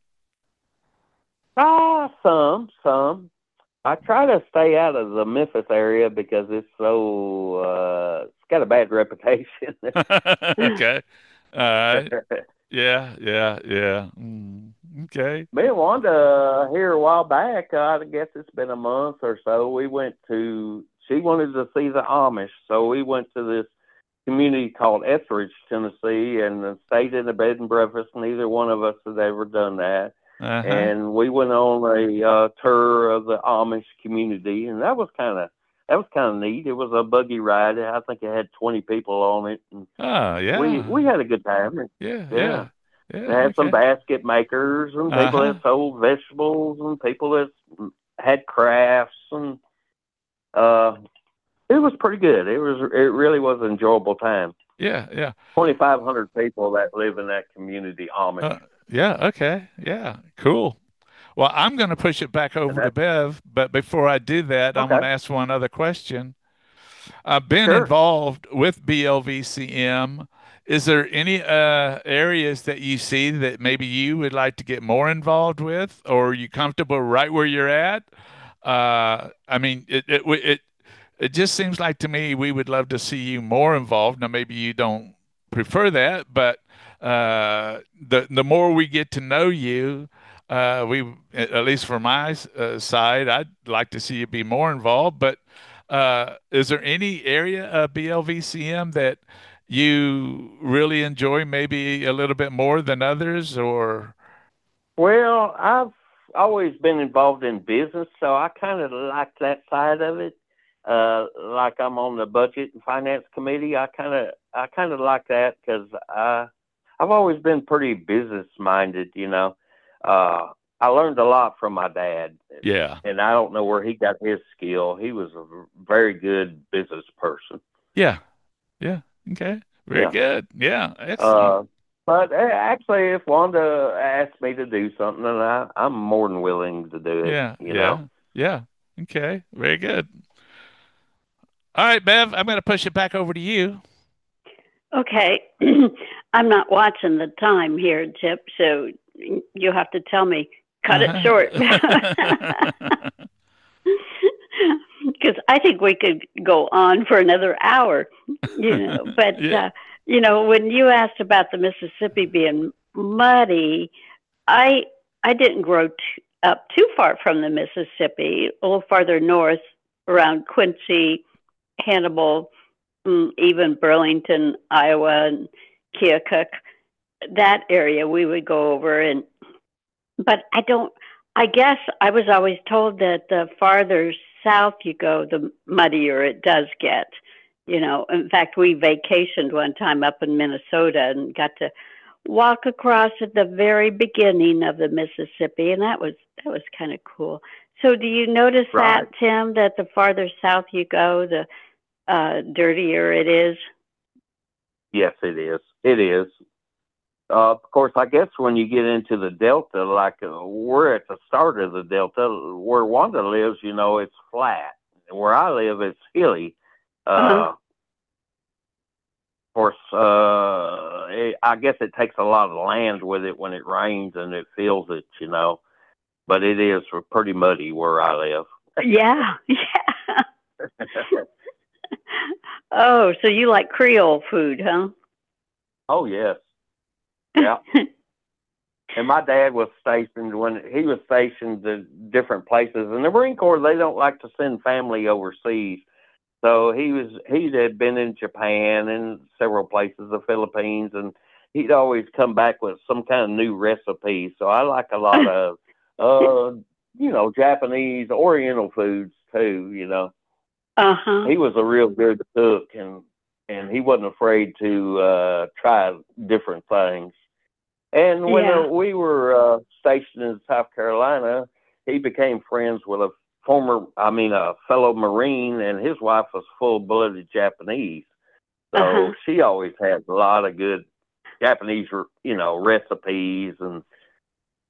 Ah, some, some. I try to stay out of the Memphis area because it's so uh it's got a bad reputation. Okay. All right. Yeah, yeah, yeah. Mm, okay. Me and Wanda here a while back, uh, I guess it's been a month or so, we went to, she wanted to see the Amish, so we went to this community called Etheridge, Tennessee, and stayed in a bed and breakfast. Neither one of us had ever done that. Uh-huh. And we went on a uh, tour of the Amish community, and that was kind of that was kind of neat. It was a buggy ride. I think it had twenty people on it, and Oh, we yeah. we had a good time. Yeah, Yeah, yeah. Yeah, they had some okay. basket makers and people Uh-huh. that sold vegetables and people that had crafts, and uh, it was pretty good. It was it really was an enjoyable time. Yeah, yeah. twenty-five hundred people that live in that community, Amish. Uh, yeah, okay. Yeah, cool. Well, I'm going to push it back And over to that, Bev, but before I do that, I'm going okay, to ask one other question. I've been sure. involved with B L V C M. Is there any uh, areas that you see that maybe you would like to get more involved with, or are you comfortable right where you're at? Uh, I mean, it, it it it just seems like to me we would love to see you more involved. Now, maybe you don't prefer that, but uh, the the more we get to know you, uh, we at least from my uh, side, I'd like to see you be more involved. But uh, is there any area of B L V C M that you really enjoy, maybe a little bit more than others, or? Well, I've always been involved in business, so I kind of like that side of it. Uh, like I'm on the budget and finance committee. I kind of, I kind of like that because I, I've always been pretty business minded. You know, uh, I learned a lot from my dad, Yeah, and I don't know where he got his skill. He was a very good business person. yeah, yeah. Okay, very Yeah. good. Yeah, excellent. Uh, but uh, actually, if Wanda asks me to do something, then I, I'm more than willing to do it. Yeah, You know. yeah, yeah. Okay, very good. All right, Bev, I'm going to push it back over to you. Okay. I'm not watching the time here, Chip, so you'll have to tell me, cut it short. Uh-huh. Because I think we could go on for another hour, you know. But, Yeah. uh, you know, when you asked about the Mississippi being muddy, I I didn't grow t- up too far from the Mississippi, a little farther north around Quincy, Hannibal, mm, even Burlington, Iowa, and Keokuk. That area we would go over, and but I don't. I guess I was always told that the farther south you go, the muddier it does get. You know, in fact, we vacationed one time up in Minnesota and got to walk across at the very beginning of the Mississippi, and that was that was kind of cool. So, do you notice that, Right. Tim, that the farther south you go, the uh, dirtier it is? Yes, it is. It is. Uh, of course, I guess when you get into the Delta, like uh, we're at the start of the Delta, where Wanda lives, you know, it's flat. Where I live, it's hilly. Uh-huh. Uh, of course, uh, it, I guess it takes a lot of land with it when it rains and it fills it, you know. But it is pretty muddy where I live. Yeah, yeah. Oh, so you like Creole food, huh? Oh, yes. Yeah. And my dad was stationed when he was stationed at different places. And the Marine Corps, they don't like to send family overseas. So he was he had been in Japan and several places, the Philippines, and he'd always come back with some kind of new recipe. So I like a lot of uh you know, Japanese, Oriental foods too, you know. Uh-huh. He was a real good cook, and and he wasn't afraid to uh try different things. And when uh, Yeah. we were uh, stationed in South Carolina, he became friends with a former, I mean, a fellow Marine, and his wife was full-blooded Japanese. Uh-huh. So she always had a lot of good Japanese, you know, recipes. And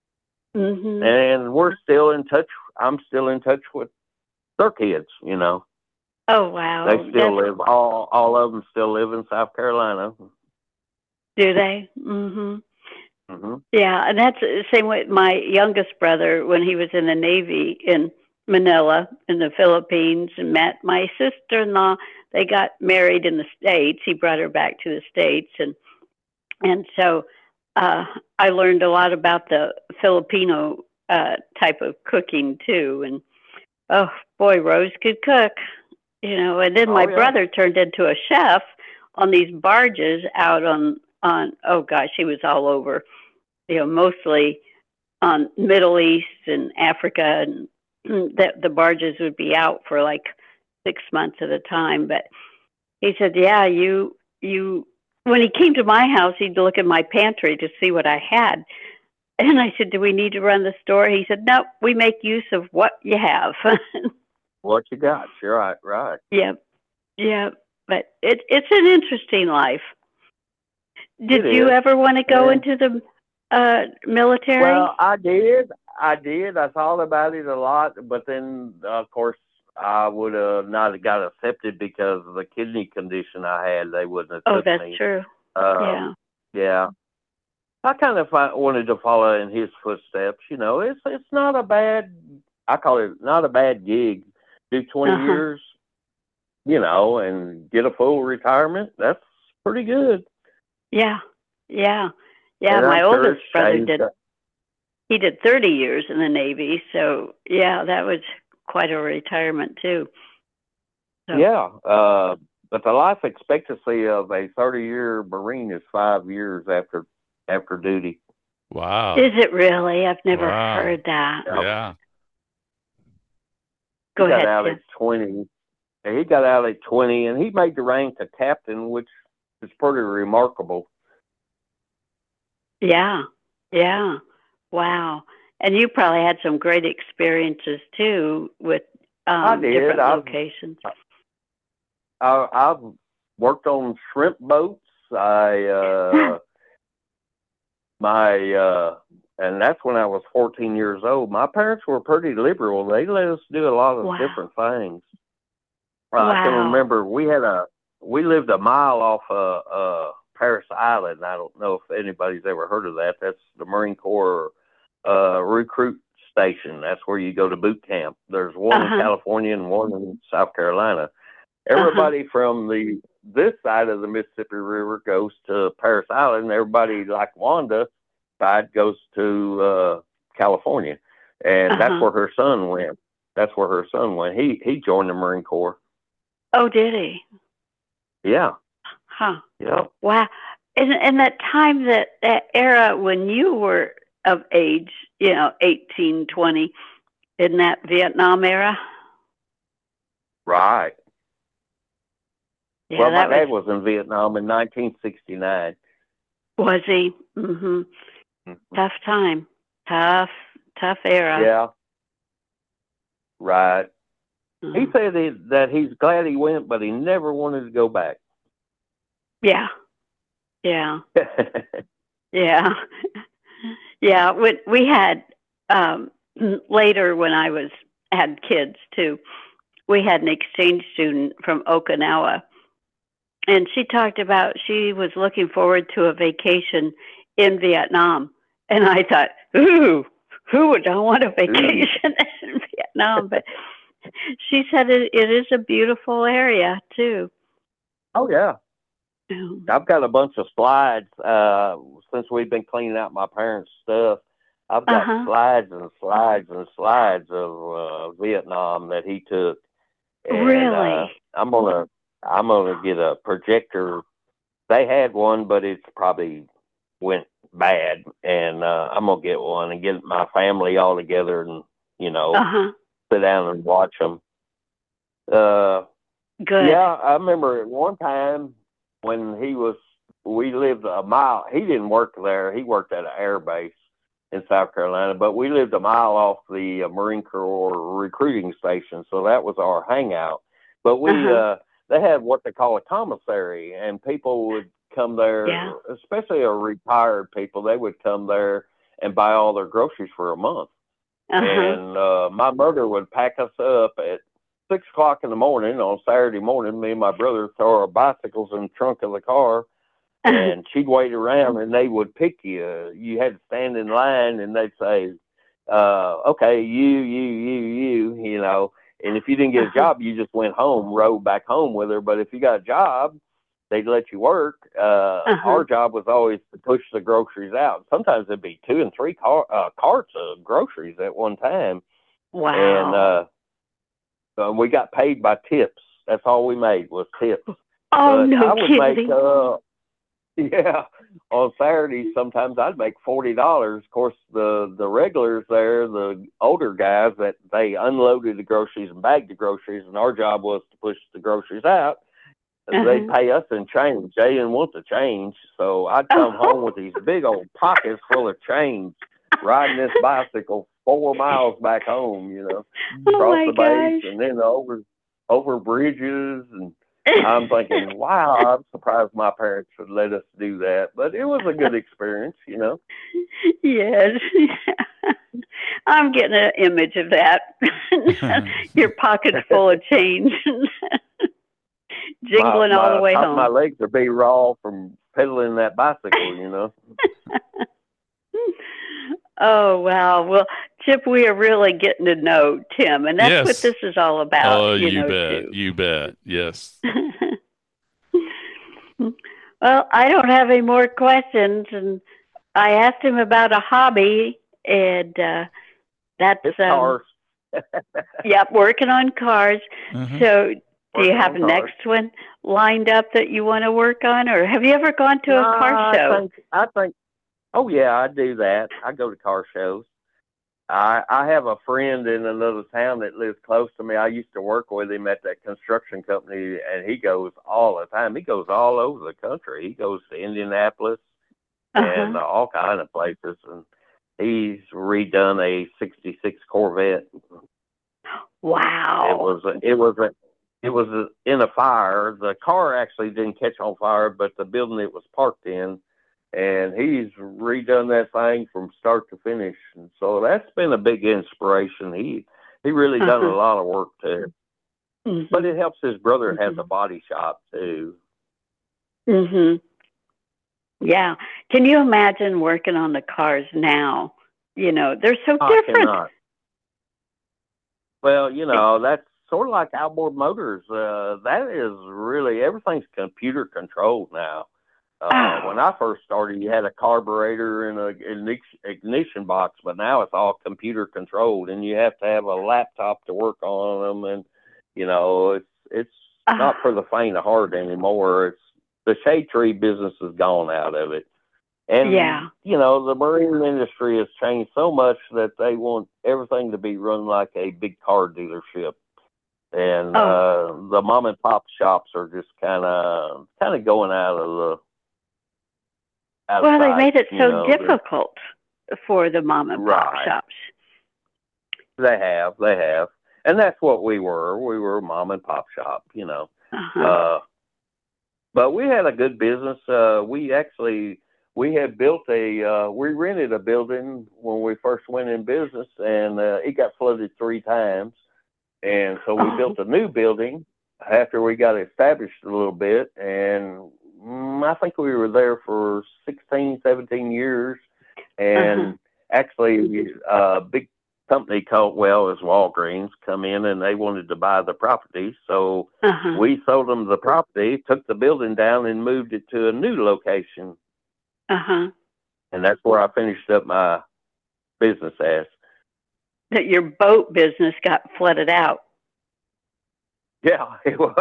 Mhm. and we're still in touch. I'm still in touch with their kids. You know, Oh they wow. still That's live. All all of them still live in South Carolina. do they? Mhm. Hmm. Yeah, and that's the same with my youngest brother when he was in the Navy in Manila in the Philippines and met my sister-in-law. They got married in the States. He brought her back to the States and and so uh I learned a lot about the Filipino uh type of cooking too and oh boy, Rose could cook, you know, and then my Oh yeah. brother turned into a chef on these barges out on on oh gosh, he was all over, you know, mostly on Middle East and Africa, and that the barges would be out for like six months at a time. But he said, "Yeah, you you." When he came to my house, he'd look in my pantry to see what I had, and I said, "Do we need to run the store?" He said, "No, we make use of what you have." What you got? You're right. Right. Yeah, yeah. But it it's an interesting life. It Did you is. ever want to go And into the uh, military? well, I did. I did. I thought about it a lot, but then, of course, I would have not got accepted because of the kidney condition I had. They wouldn't have Oh, took that's me. true. Um, Yeah. yeah, I kind of fi- wanted to follow in his footsteps. You know, it's it's not a bad. I call it not a bad gig. Do twenty Uh huh. years, you know, and get a full retirement. That's pretty good. Yeah, yeah, yeah. And I'm My sure oldest it's brother changed. did. He did thirty years in the Navy, so yeah, that was quite a retirement too. So, Yeah, uh, but the life expectancy of a thirty-year Marine is five years after after duty. Wow. is it really? I've never Wow. heard that. Yeah. Yeah. He Go got ahead, out Tim. at twenty. and He got out at twenty, and he made the rank of captain, which is pretty remarkable. Yeah, yeah. Wow. And you probably had some great experiences too with I um, did. different I've locations. I, I've worked on shrimp boats. I uh, my uh, and that's when I was fourteen years old. My parents were pretty liberal. They let us do a lot of Wow. different things. Uh, I can Wow. remember we had a we lived a mile off uh, uh, Paris Island. I don't know if anybody's ever heard of that. That's the Marine Corps uh, recruit station. That's where you go to boot camp. There's one Uh in huh. California and one in South Carolina. Uh huh. Everybody from the this side of the Mississippi River goes to Paris Island. Everybody like Wanda side goes to uh, California, Uh and that's huh. where her son went. That's where her son went. He he joined the Marine Corps. Oh, did he? Yeah. Huh. Yeah. Wow. In in that time, that that era when you were of age, you know, eighteen, twenty, in that Vietnam era. Right. Yeah, Well, my that was dad was in Vietnam in nineteen sixty-nine. was he? Mhm. Mhm. Tough time. Tough, tough era. Yeah. Right. He Mhm. said he, that he's glad he went, but he never wanted to go back. Yeah. Yeah. Yeah. Yeah. When we had um later when I was had kids too, we had an exchange student from Okinawa, and she talked about she was looking forward to a vacation in Vietnam. And I thought, ooh, who would not want a Ooh. vacation in Vietnam? But she said it, it is a beautiful area too. Oh yeah. Um, I've got a bunch of slides. Uh, since we've been cleaning out my parents' stuff, I've uh got huh. slides and slides and slides of uh, Vietnam that he took, and uh, Really? I'm gonna I'm gonna get a projector. They had one, but it's probably went bad, and uh, I'm gonna get one and get my family all together, and you Uh know, huh. sit down and watch them. Uh, Good. yeah, I remember at one time when he was, we lived a mile. He didn't work there. He worked at an air base in South Carolina, but we lived a mile off the uh, Marine Corps recruiting station, so that was our hangout. But Uh we, huh. uh, they had what they call a commissary, and people would come there, Yeah. especially a retired people. They would come there and buy all their groceries for a month. Uh-huh. And uh, my mother would pack us up at six o'clock in the morning on Saturday morning. Me and my brother throw our bicycles in the trunk of the car, and she'd wait around, and they would pick you. You had to stand in line, and they'd say, uh, "Okay, you, you, you, you," you know. And if you didn't get a job, you just went home, rode back home with her. But if you got a job, they'd let you work. Uh, Uh-huh. Our job was always to push the groceries out. Sometimes it'd be two and three car, uh, carts of groceries at one time. Wow. And uh, uh, we got paid by tips. That's all we made was tips. Oh, but no I would kidding. make, uh, yeah, on Saturdays, sometimes I'd make forty dollars. Of course, the, the regulars there, the older guys, that they unloaded the groceries and bagged the groceries, and our job was to push the groceries out. Uh-huh. They'd pay us in change. They didn't want the change. So I'd come Oh. home with these big old pockets full of change, riding this bicycle four miles back home, you know, Oh, across my the base gosh. and then over over bridges. And I'm thinking, wow, I'm surprised my parents would let us do that. But it was a good experience, you know. Yes. I'm getting an image of that. Your pockets full of change. Jingling my, all the my, way top home. of my legs would be raw from pedaling that bicycle, you know. Oh, wow. Well, Chip, we are really getting to know Tim, and that's Yes. what this is all about, Oh, you, you know, bet. too. You bet. Yes. Well, I don't have any more questions, and I asked him about a hobby, and uh, that's, It's um, cars. yep, working on cars. Uh-huh. So do you Working have on a cars. next one lined up that you want to work on, or have you ever gone to a Uh, car I show? think, I think, oh yeah, I do that. I go to car shows. I I have a friend in another town that lives close to me. I used to work with him at that construction company, and he goes all the time. He goes all over the country. He goes to Indianapolis and Uh-huh. uh, all kind of places. And he's redone a sixty-six Corvette. Wow. It was a, it was a, it was a, in a fire. The car actually didn't catch on fire, but the building it was parked in, and he's redone that thing from start to finish. And so that's been a big inspiration. He he really done Uh-huh. a lot of work too. Mhm. But it helps his brother has Mhm. a body shop too. Mhm. Yeah. Can you imagine working on the cars now? You know, they're so I different. cannot. Well, you know, that's sort of like outboard motors. Uh, that is really, everything's computer controlled now. Uh, Oh. when I first started, you had a carburetor and a ignition box, but now it's all computer controlled, and you have to have a laptop to work on them. And you know, it's it's Ah. not for the faint of heart anymore. It's the shade tree business has gone out of it, and Yeah. you know, the marine industry has changed so much that they want everything to be run like a big car dealership. And Oh. uh, the mom and pop shops are just kind of kind of going out of the Well, they outside, made it you so know, they're- difficult for the mom and pop Right. shops. They have, they have, and that's what we were. We were a mom and pop shop, you know. Uh-huh. Uh, but we had a good business. Uh, we actually we had built a uh, we rented a building when we first went in business, and uh, it got flooded three times. And so we Oh. built a new building after we got established a little bit. And mm, I think we were there for sixteen, seventeen years. And Uh-huh. actually, a big company called, well, it was Walgreens, come in and they wanted to buy the property. So Uh-huh. we sold them the property, took the building down and moved it to a new location. Uh-huh. And that's where I finished up my business as. That your boat business got flooded out. Yeah, it was.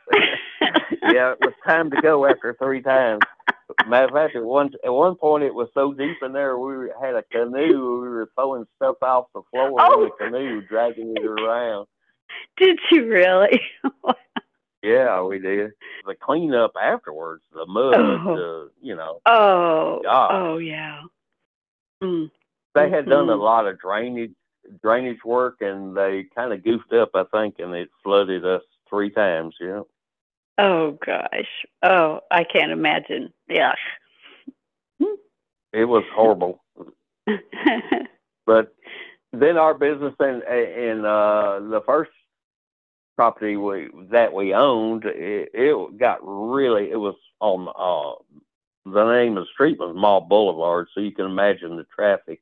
Yeah, it was time to go after three times. Matter of fact, at one at one point it was so deep in there, we had a canoe. We were throwing stuff off the floor Oh. in the canoe, dragging it around. Did you really? Yeah, we did. The cleanup afterwards, the mud, Oh. the you know, Oh. gosh. Oh, yeah. Mm. They had done a Mhm. lot of drainage drainage work, and they kind of goofed up, I think, and it flooded us three times. Yeah. Oh, gosh. Oh, I can't imagine. Yeah. It was horrible. But then our business in in uh, the first property we that we owned, it, it got really. It was on uh, the name of the street was Mall Boulevard, so you can imagine the traffic.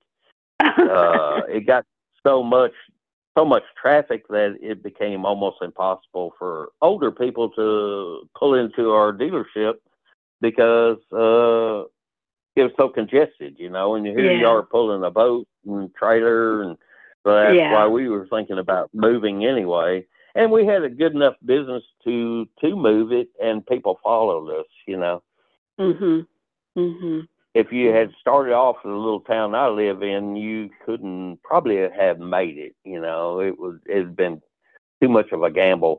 Uh, it got so much so much traffic that it became almost impossible for older people to pull into our dealership because uh, it was so congested, you know, and here Yeah. you are pulling a boat and trailer, and so that's Yeah. why we were thinking about moving anyway. And we had a good enough business to to move it, and people followed us, you know. Mhm. Mhm. If you had started off in the little town I live in, you couldn't probably have made it, you know. It was it had been too much of a gamble.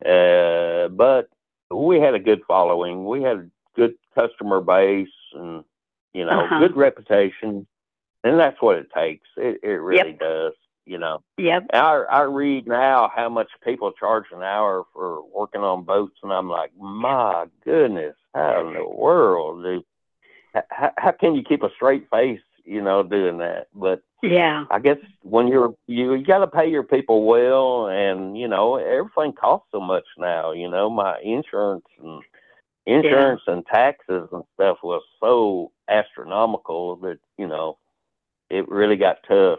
Uh, but we had a good following. We had a good customer base and, you know, Uh-huh. good reputation. And that's what it takes. It, it really Yep. does, you know. Yep. I, I read now how much people charge an hour for working on boats, and I'm like, my goodness, how in the world? Do, how, how can you keep a straight face, you know, doing that? But Yeah. I guess when you're you, you got to pay your people well, and you know everything costs so much now. You know, my insurance and insurance and taxes and stuff was so astronomical that you know it really got tough.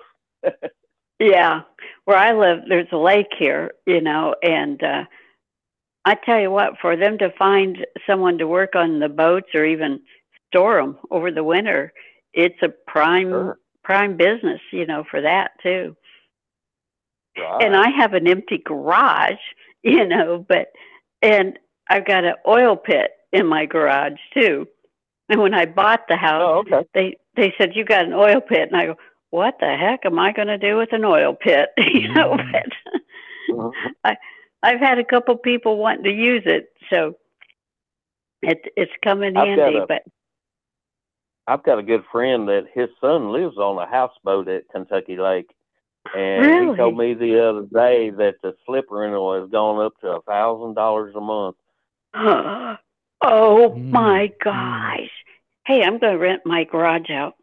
Yeah. Where I live, there's a lake here, you know, and uh, I tell you what, for them to find someone to work on the boats or even store them over the winter, it's a prime Sure. prime business, you know, for that too. Right. And I have an empty garage, you know, but and I've got an oil pit in my garage too. And when I bought the house, oh, okay. they they said you got an oil pit, and I go, what the heck am I going to do with an oil pit? you know, Mm. but Mhm. I I've had a couple people wanting to use it, so it it's come in I've got handy. a But I've got a good friend that his son lives on a houseboat at Kentucky Lake, and he told really, me the other day that the slip rental has gone up to a thousand dollars a month. oh Mm. my Mm. gosh! Hey, I'm going to rent my garage out.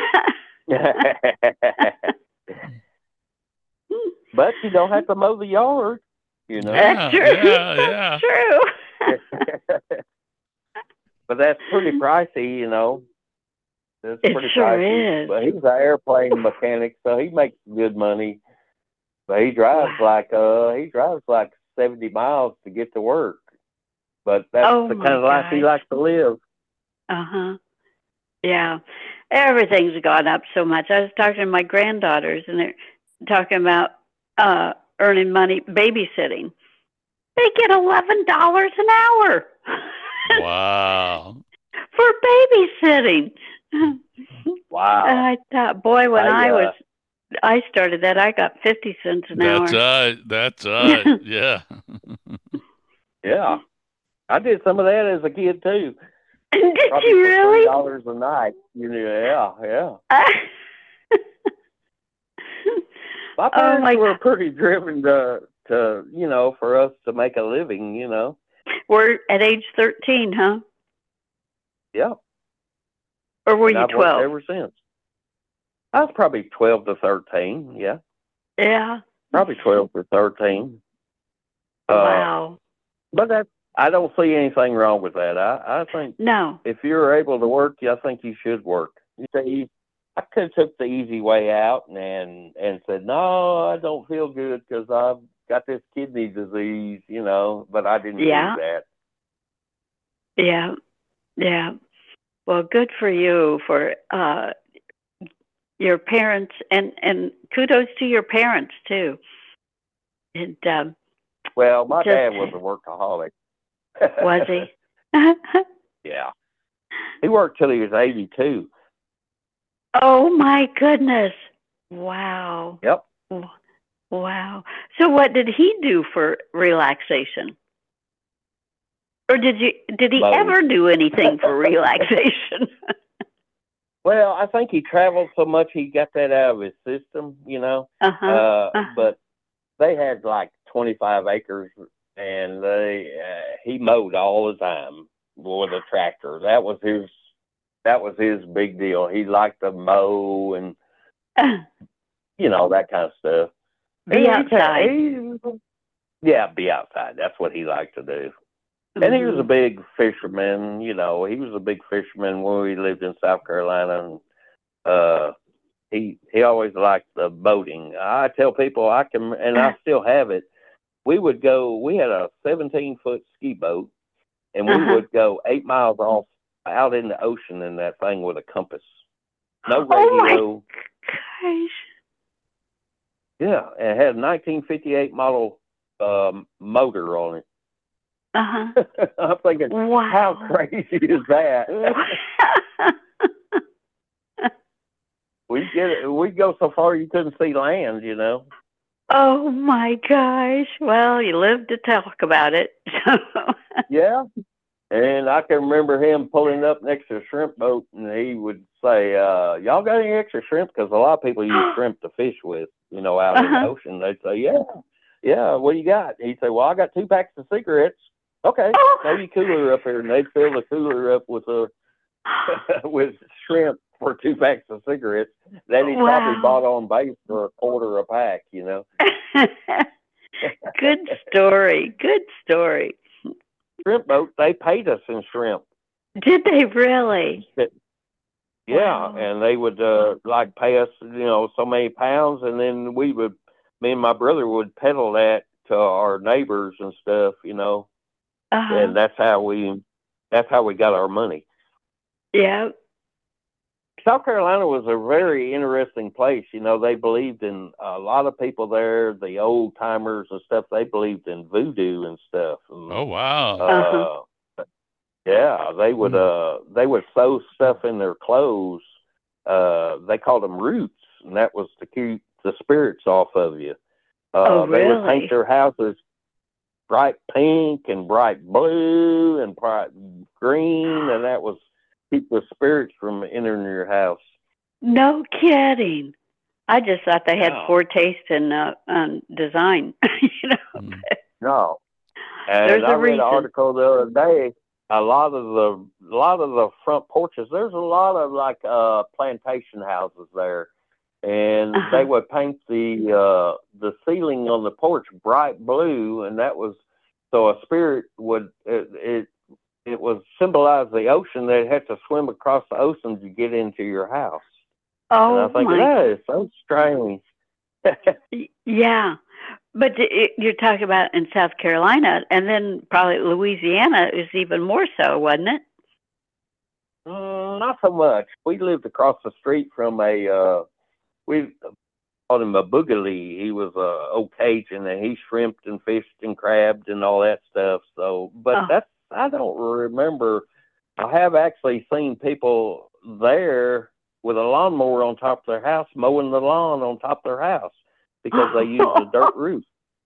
But you don't have to mow the yard, you know. That's Yeah, true. yeah, That's yeah. true. But that's pretty pricey, you know. It's It pretty sure pricey. is. But he's an airplane mechanic, so he makes good money. But he drives Wow. like uh he drives like seventy miles to get to work. But that's Oh the kind my of life he gosh. likes to live. Uh huh. Yeah. Everything's gone up so much. I was talking to my granddaughters, and they're talking about uh earning money babysitting. They get eleven dollars an hour Wow. for babysitting. And Wow. I thought, boy, when I I was uh I started that, I got fifty cents an That's hour. right. That's right. Yeah. yeah. I did some of that as a kid too. Did Probably you for three really? dollars a night. You know, yeah, yeah. My oh parents my were God. pretty driven to to you know for us to make a living. You know. We're at age thirteen, huh? Yeah. Or were And you I've worked twelve? ever since. I was probably twelve to thirteen. Yeah, Yeah. probably twelve to thirteen. Uh, Wow. but that I don't see anything wrong with that. I I think No. if you're able to work, I think you should work. You say I could have took the easy way out and and said no, I don't feel good because I've got this kidney disease, you know. But I didn't Yeah. do that. Yeah. Yeah. Well, good for you for uh your parents, and and kudos to your parents too. And um Well, my just dad was a workaholic. was he? Yeah, he worked till he was eighty-two. Oh my goodness. Wow. Yep. Wow. So what did he do for relaxation? Or did you did he Both. ever do anything for relaxation? Well, I think he traveled so much he got that out of his system, you know. uh-huh. Uh, uh-huh. but they had like twenty-five acres, and they uh, he mowed all the time with a tractor. That was his that was his big deal. He liked to mow and you know, that kind of stuff. Be And he, outside. he, yeah, be outside. That's what he liked to do. Mm-hmm. And he was a big fisherman, you know. He was a big fisherman when we lived in South Carolina, and uh, he he always liked the boating. I tell people I can, and I still have it. We would go. We had a seventeen foot ski boat, and we Uh-huh. would go eight miles off out in the ocean in that thing with a compass, no Oh my radio. gosh. Yeah, and it had a nineteen fifty-eight model um, motor on it. Uh-huh. I'm thinking, Wow. how crazy is that? we get we go so far you couldn't see land, you know. Oh my gosh. Well, you live to talk about it. Yeah. And I can remember him pulling up next to a shrimp boat, and he would say, uh, y'all got any extra shrimp? Because a lot of people use shrimp to fish with, you know, out uh-huh. in the ocean. They'd say, yeah, yeah, what do you got? He'd say, well, I got two packs of cigarettes. Okay, throw your cooler up here. And they'd fill the cooler up with a with shrimp for two packs of cigarettes that he wow. probably bought on base for a quarter a pack, you know. Good story. Good story. Shrimp boat, they paid us in shrimp. Did they really? Yeah, wow. And they would uh, like pay us, you know, so many pounds, and then we would, me and my brother would peddle that to our neighbors and stuff, you know. Uh-huh. And that's how we, that's how we got our money. Yeah. South Carolina was a very interesting place. You know, they believed in a lot of people there, the old timers and stuff. They believed in voodoo and stuff. And, oh wow! Uh, uh-huh. Yeah, they would. Uh, they would sew stuff in their clothes. Uh, they called them roots, and that was to keep the spirits off of you. Uh, oh really? They would paint their houses bright pink and bright blue and bright green, and that was keep the spirits from entering your house. No kidding. I just thought they had no. poor taste in uh, um, design. you know. Mm. No. And there's I a read reason. an article the other day. A lot of the a lot of the front porches. There's a lot of like uh, plantation houses there, and uh-huh. they would paint the uh, the ceiling on the porch bright blue, and that was so a spirit would it. it It was symbolized the ocean. They had to swim across the ocean to get into your house. Oh, and I think my. that is so strange. Yeah, but you're talking about in South Carolina, and then probably Louisiana is even more so, wasn't it? Mm, not so much. We lived across the street from a. Uh, we called him a boogaloo. He was a old Cajun, and he shrimped and fished and crabbed and all that stuff. So, but oh. that's. I don't remember. I have actually seen people there with a lawnmower on top of their house, mowing the lawn on top of their house because they used a dirt roof.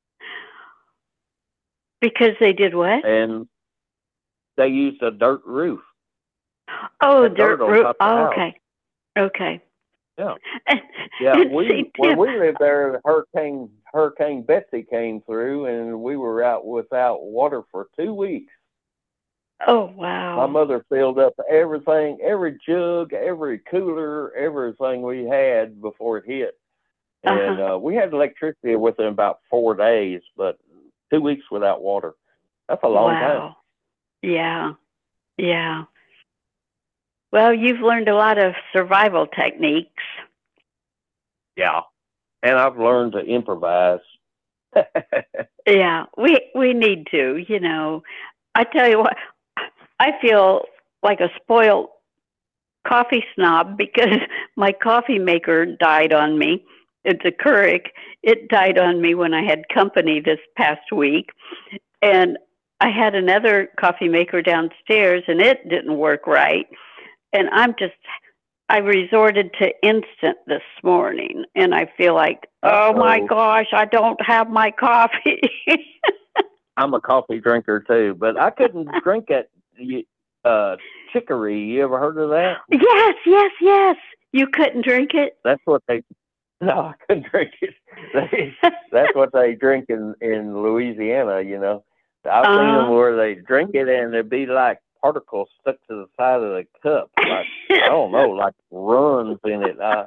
Because they did what? And they used a dirt roof. Oh, dirt, dirt roof. Oh, house. okay. Okay. Yeah. Yeah. We when we lived there, Hurricane Hurricane Betsy came through, and we were out without water for two weeks. Oh, wow. My mother filled up everything, every jug, every cooler, everything we had before it hit. And uh-huh. uh, we had electricity within about four days, but two weeks without water. That's a long wow. time. Yeah. Yeah. Well, you've learned a lot of survival techniques. Yeah. And I've learned to improvise. Yeah. We, we need to, you know. I tell you what, I feel like a spoiled coffee snob because my coffee maker died on me. It's a Keurig. It died on me when I had company this past week. And I had another coffee maker downstairs, and it didn't work right. And I'm just, I resorted to instant this morning. And I feel like, oh, Uh-oh. my gosh, I don't have my coffee. I'm a coffee drinker, too. But I couldn't drink it. Uh, chicory, you ever heard of that? Yes, yes, yes. You couldn't drink it? That's what they. No, I couldn't drink it. They, that's what they drink in, in Louisiana. You know, I've uh, seen them where they drink it and there'd be like particles stuck to the side of the cup. Like I don't know, like runs in it. I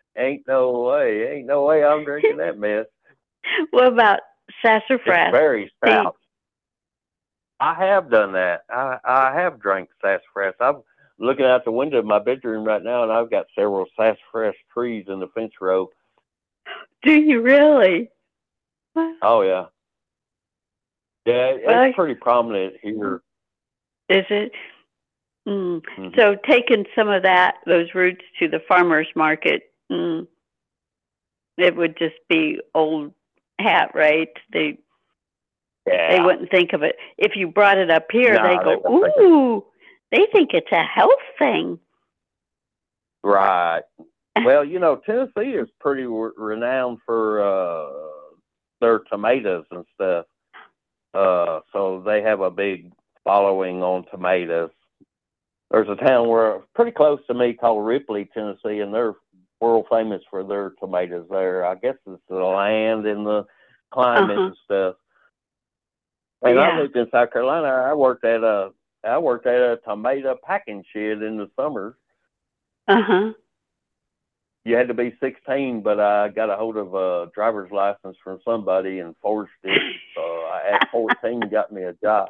Ain't no way. Ain't no way I'm drinking that mess. What about It's sassafras? very See, stout. I have done that. I I have drank sassafras. I'm looking out the window of my bedroom right now, and I've got several sassafras trees in the fence row. do you really? Well, Oh yeah, yeah. It's pretty prominent here. is it? Mm. Mm-hmm. So taking some of that, those roots to the farmer's market, mm, it would just be old hat, right? They Yeah. they wouldn't think of it. If you brought it up here, No, they they go, won't think of it. ooh, they think it's a health thing. Right. Well, you know, Tennessee is pretty re- renowned for uh, their tomatoes and stuff. Uh, so they have a big following on tomatoes. There's a town where pretty close to me called Ripley, Tennessee, and they're world famous for their tomatoes there. I guess it's the land and the climate Uh-huh. and stuff. And Yeah. I lived in South Carolina. I worked at a I worked at a tomato packing shed in the summer. Uh-huh. You had to be sixteen, but I got a hold of a driver's license from somebody and forged it. So I, at fourteen, got me a job.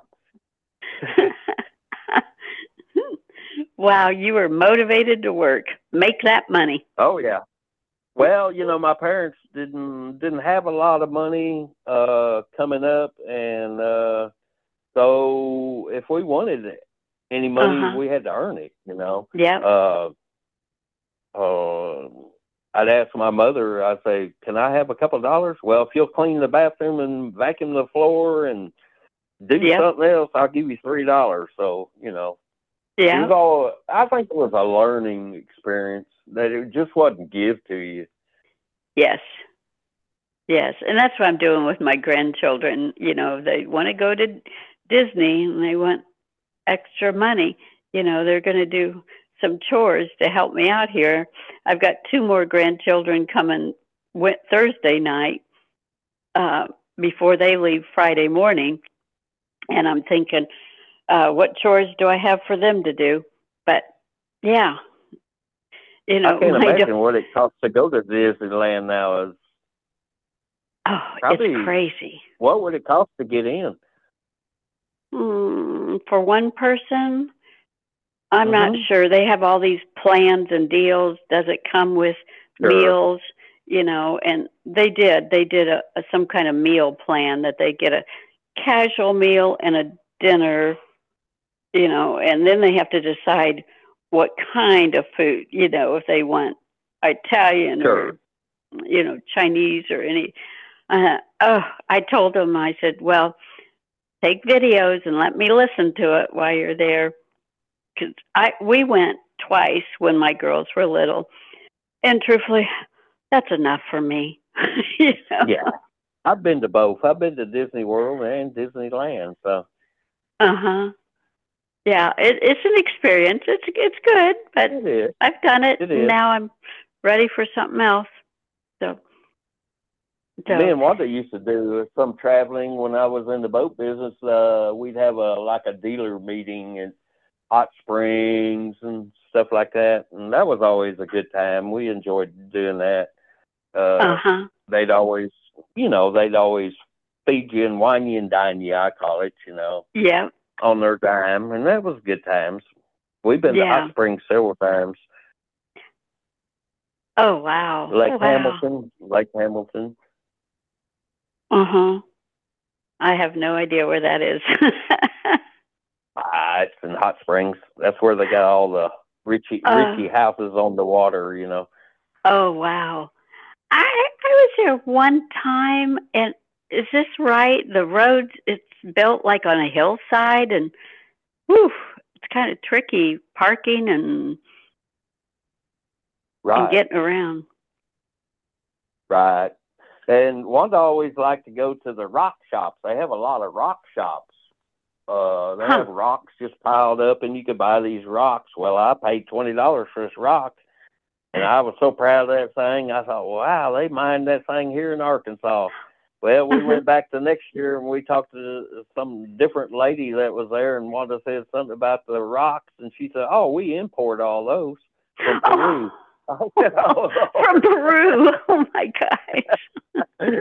Wow, you were motivated to work, make that money. Oh yeah. Well, you know, my parents didn't didn't have a lot of money uh, coming up, and uh, so if we wanted any money, Uh-huh. we had to earn it. You know. Yeah. Uh, uh, I'd ask my mother. I'd say, "Can I have a couple of dollars?" Well, if you'll clean the bathroom and vacuum the floor and do Yep. something else, I'll give you three dollars. So you know, it Yeah. was all. I think it was a learning experience that it just wasn't give to you. Yes. Yes. And that's what I'm doing with my grandchildren. You know, they want to go to Disney and they want extra money. You know, they're going to do some chores to help me out here. I've got two more grandchildren coming Wed- Thursday night uh, before they leave Friday morning. And I'm thinking, uh, what chores do I have for them to do? But yeah, you I know, can't my imagine do- what it costs to go to Disneyland now. Is oh, probably it's crazy. what would it cost to get in? Hmm, for one person, I'm Mhm. not sure. They have all these plans and deals. Does it come with Sure. meals? You know, and they did. They did a, a some kind of meal plan that they get a casual meal and a dinner. You know, and then they have to decide what kind of food. You know, if they want Italian Sure. or you know Chinese or any. Uh, oh, I told them. I said, well, take videos and let me listen to it while you're there. Cause I we went twice when my girls were little, and truthfully, that's enough for me. you know? Yeah. I've been to both. I've been to Disney World and Disneyland. So Uh huh. Yeah, it, it's an experience. It's it's good, but it is. I've done it. It And is. now I'm ready for something else. So, so Me and Wanda used to do some traveling when I was in the boat business. Uh, we'd have a like a dealer meeting in Hot Springs and stuff like that, and that was always a good time. We enjoyed doing that. Uh, uh huh. they'd always, you know, they'd always feed you and wine you and dine you. I call it, you know, Yeah. on their dime, and that was good times. We've been to Yeah. Hot Springs several times. Oh wow. Lake Oh, wow. Hamilton, Lake Hamilton. Uh huh. I have no idea where that is. Ah, it's in Hot Springs. That's where they got all the Richie Uh, Richie houses on the water, you know. oh wow. I I was there one time, and is this right? The road it's built like on a hillside, and whew, it's kind of tricky parking and and Right, getting around. right. And Wanda always liked to go to the rock shops. They have a lot of rock shops. Uh, they Huh. have rocks just piled up, and you could buy these rocks. Well, I paid twenty dollars for this rock, and I was so proud of that thing. I thought, wow, they mined that thing here in Arkansas. Well, we Uh-huh. went back the next year, and we talked to some different lady that was there, and Wanda said something about the rocks, and she said, oh, we import all those from Peru. Oh. from Peru. Oh my gosh.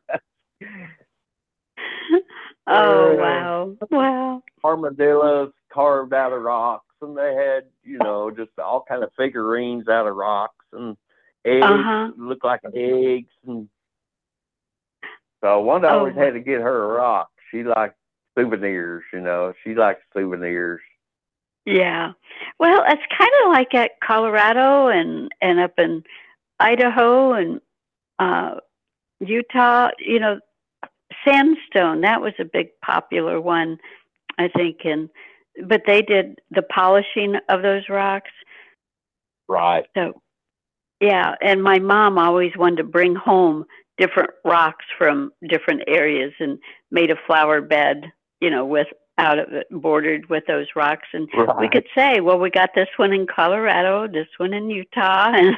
Oh wow. Wow. Armadillos carved out of rocks, and they had, you know, just all kind of figurines out of rocks, and eggs Uh-huh. looked like eggs, and so Wanda Oh. always had to get her a rock. She liked souvenirs, you know. She likes souvenirs. Yeah. Well, it's kind of like at Colorado and and up in Idaho and uh, Utah. You know, sandstone. That was a big popular one, I think. And but they did the polishing of those rocks. Right. So yeah. And my mom always wanted to bring home different rocks from different areas and made a flower bed. You know, with out of it bordered with those rocks, and Right. we could say, well, we got this one in Colorado, this one in Utah, and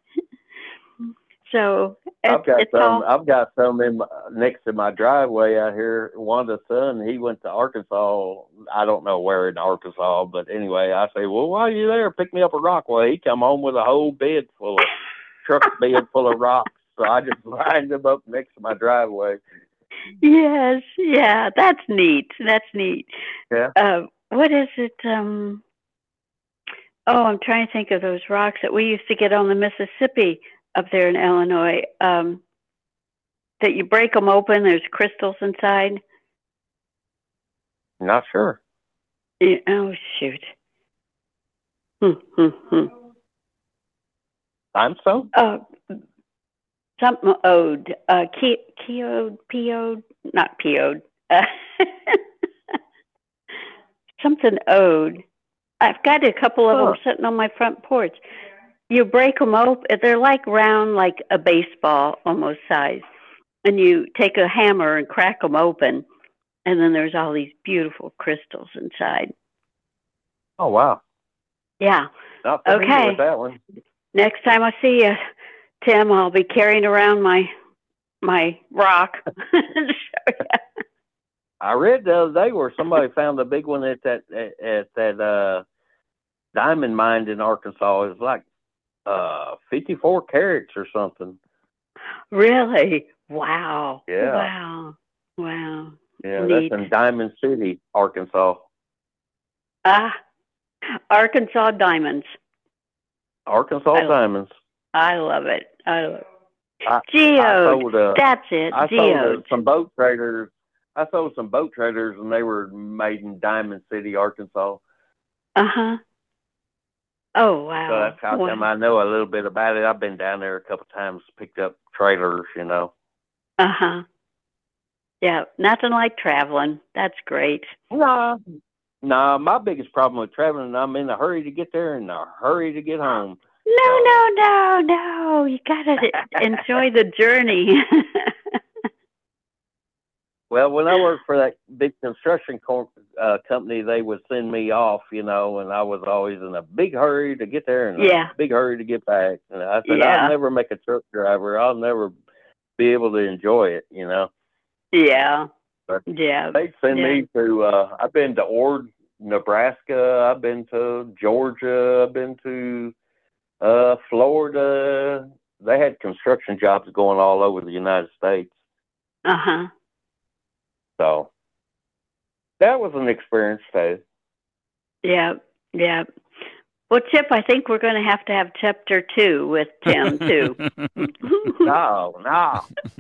so it, I've got it's some. all I've got some in my, next to my driveway out here. Wanda's son, he went to Arkansas. I don't know where in Arkansas, but anyway, I say, well, while you're there, pick me up a rock. Well, he come home with a whole bed full of truck bed full of rocks. So I just lined them up next to my driveway. yes, yeah, that's neat. That's neat. Yeah. Uh, what is it? Um, oh, I'm trying to think of those rocks that we used to get on the Mississippi up there in Illinois. Um, that you break them open, there's crystals inside. Not sure. Yeah, oh shoot. Hmm, hmm, hmm. Limestone? Uh, something ode. Uh, key, keyode, peode, not peode. Uh, something ode. I've got a couple of Huh. them sitting on my front porch. You break them open. They're like round, like a baseball almost size. And you take a hammer and crack them open. And then there's all these beautiful crystals inside. Oh, wow. Yeah. Not familiar Okay. with that one. Next time I see you, Tim, I'll be carrying around my my rock. I read the other day where somebody found a big one at that at, at that uh, diamond mine in Arkansas. It was like uh, fifty-four carats or something. Really? Wow. Yeah. Wow. Wow. Yeah, Neat. that's in Diamond City, Arkansas. Ah, Arkansas diamonds. Arkansas I- diamonds. I love it. I love it. I, I Geode. sold uh, That's it. I sold uh, Geode. some boat traders. I sold some boat traders, and they were made in Diamond City, Arkansas. Uh huh. Oh wow. So that's how Wow. come I know a little bit about it. I've been down there a couple times, picked up trailers, you know. Uh huh. Yeah, nothing like traveling. That's great. No, no. My biggest problem with traveling, I'm in a hurry to get there and a hurry to get home. No, no, no, no. You gotta enjoy the journey. Well, when I worked for that big construction co- uh, company, they would send me off, you know, and I was always in a big hurry to get there and Yeah. a big hurry to get back. And I said, Yeah. I'll never make a truck driver. I'll never be able to enjoy it, you know. Yeah. But Yeah. they send Yeah. me to, uh, I've been to Ord, Nebraska. I've been to Georgia. I've been to uh, Florida. They had construction jobs going all over the United States. Uh huh. So that was an experience too. Yeah. Yeah. Well, Chip, I think we're going to have to have chapter two with Tim too. No, no.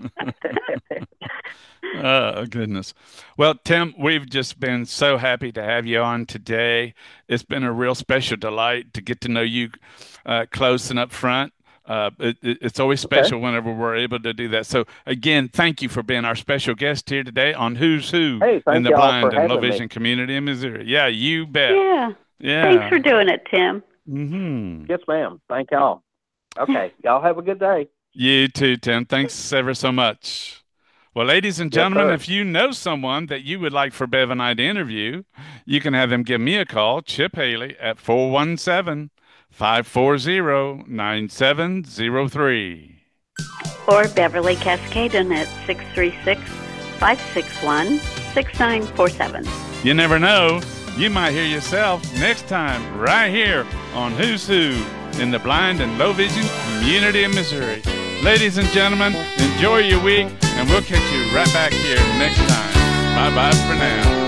Oh, goodness. Well, Tim, we've just been so happy to have you on today. It's been a real special delight to get to know you uh, close and up front. Uh, it, it- it's always special whenever we're able to do that. So, again, thank you for being our special guest here today on Who's Who Hey, thank in the y'all blind for and low having me. vision community in Missouri. Yeah, you bet. Yeah. Yeah. Thanks for doing it, Tim. Mm-hmm. Yes, ma'am. Thank y'all. Okay, y'all have a good day. You too, Tim. Thanks ever so much. Well, ladies and Yes, gentlemen, sir. if you know someone that you would like for Bev and I to interview, you can have them give me a call, Chip Haley, at four one seven, five four zero, nine seven zero three. Or Beverly Cascaden at six three six, five six one, six nine four seven. You never know, you might hear yourself next time right here on Who's Who in the blind and low vision community of Missouri. Ladies and gentlemen, enjoy your week, and we'll catch you right back here next time. Bye-bye for now.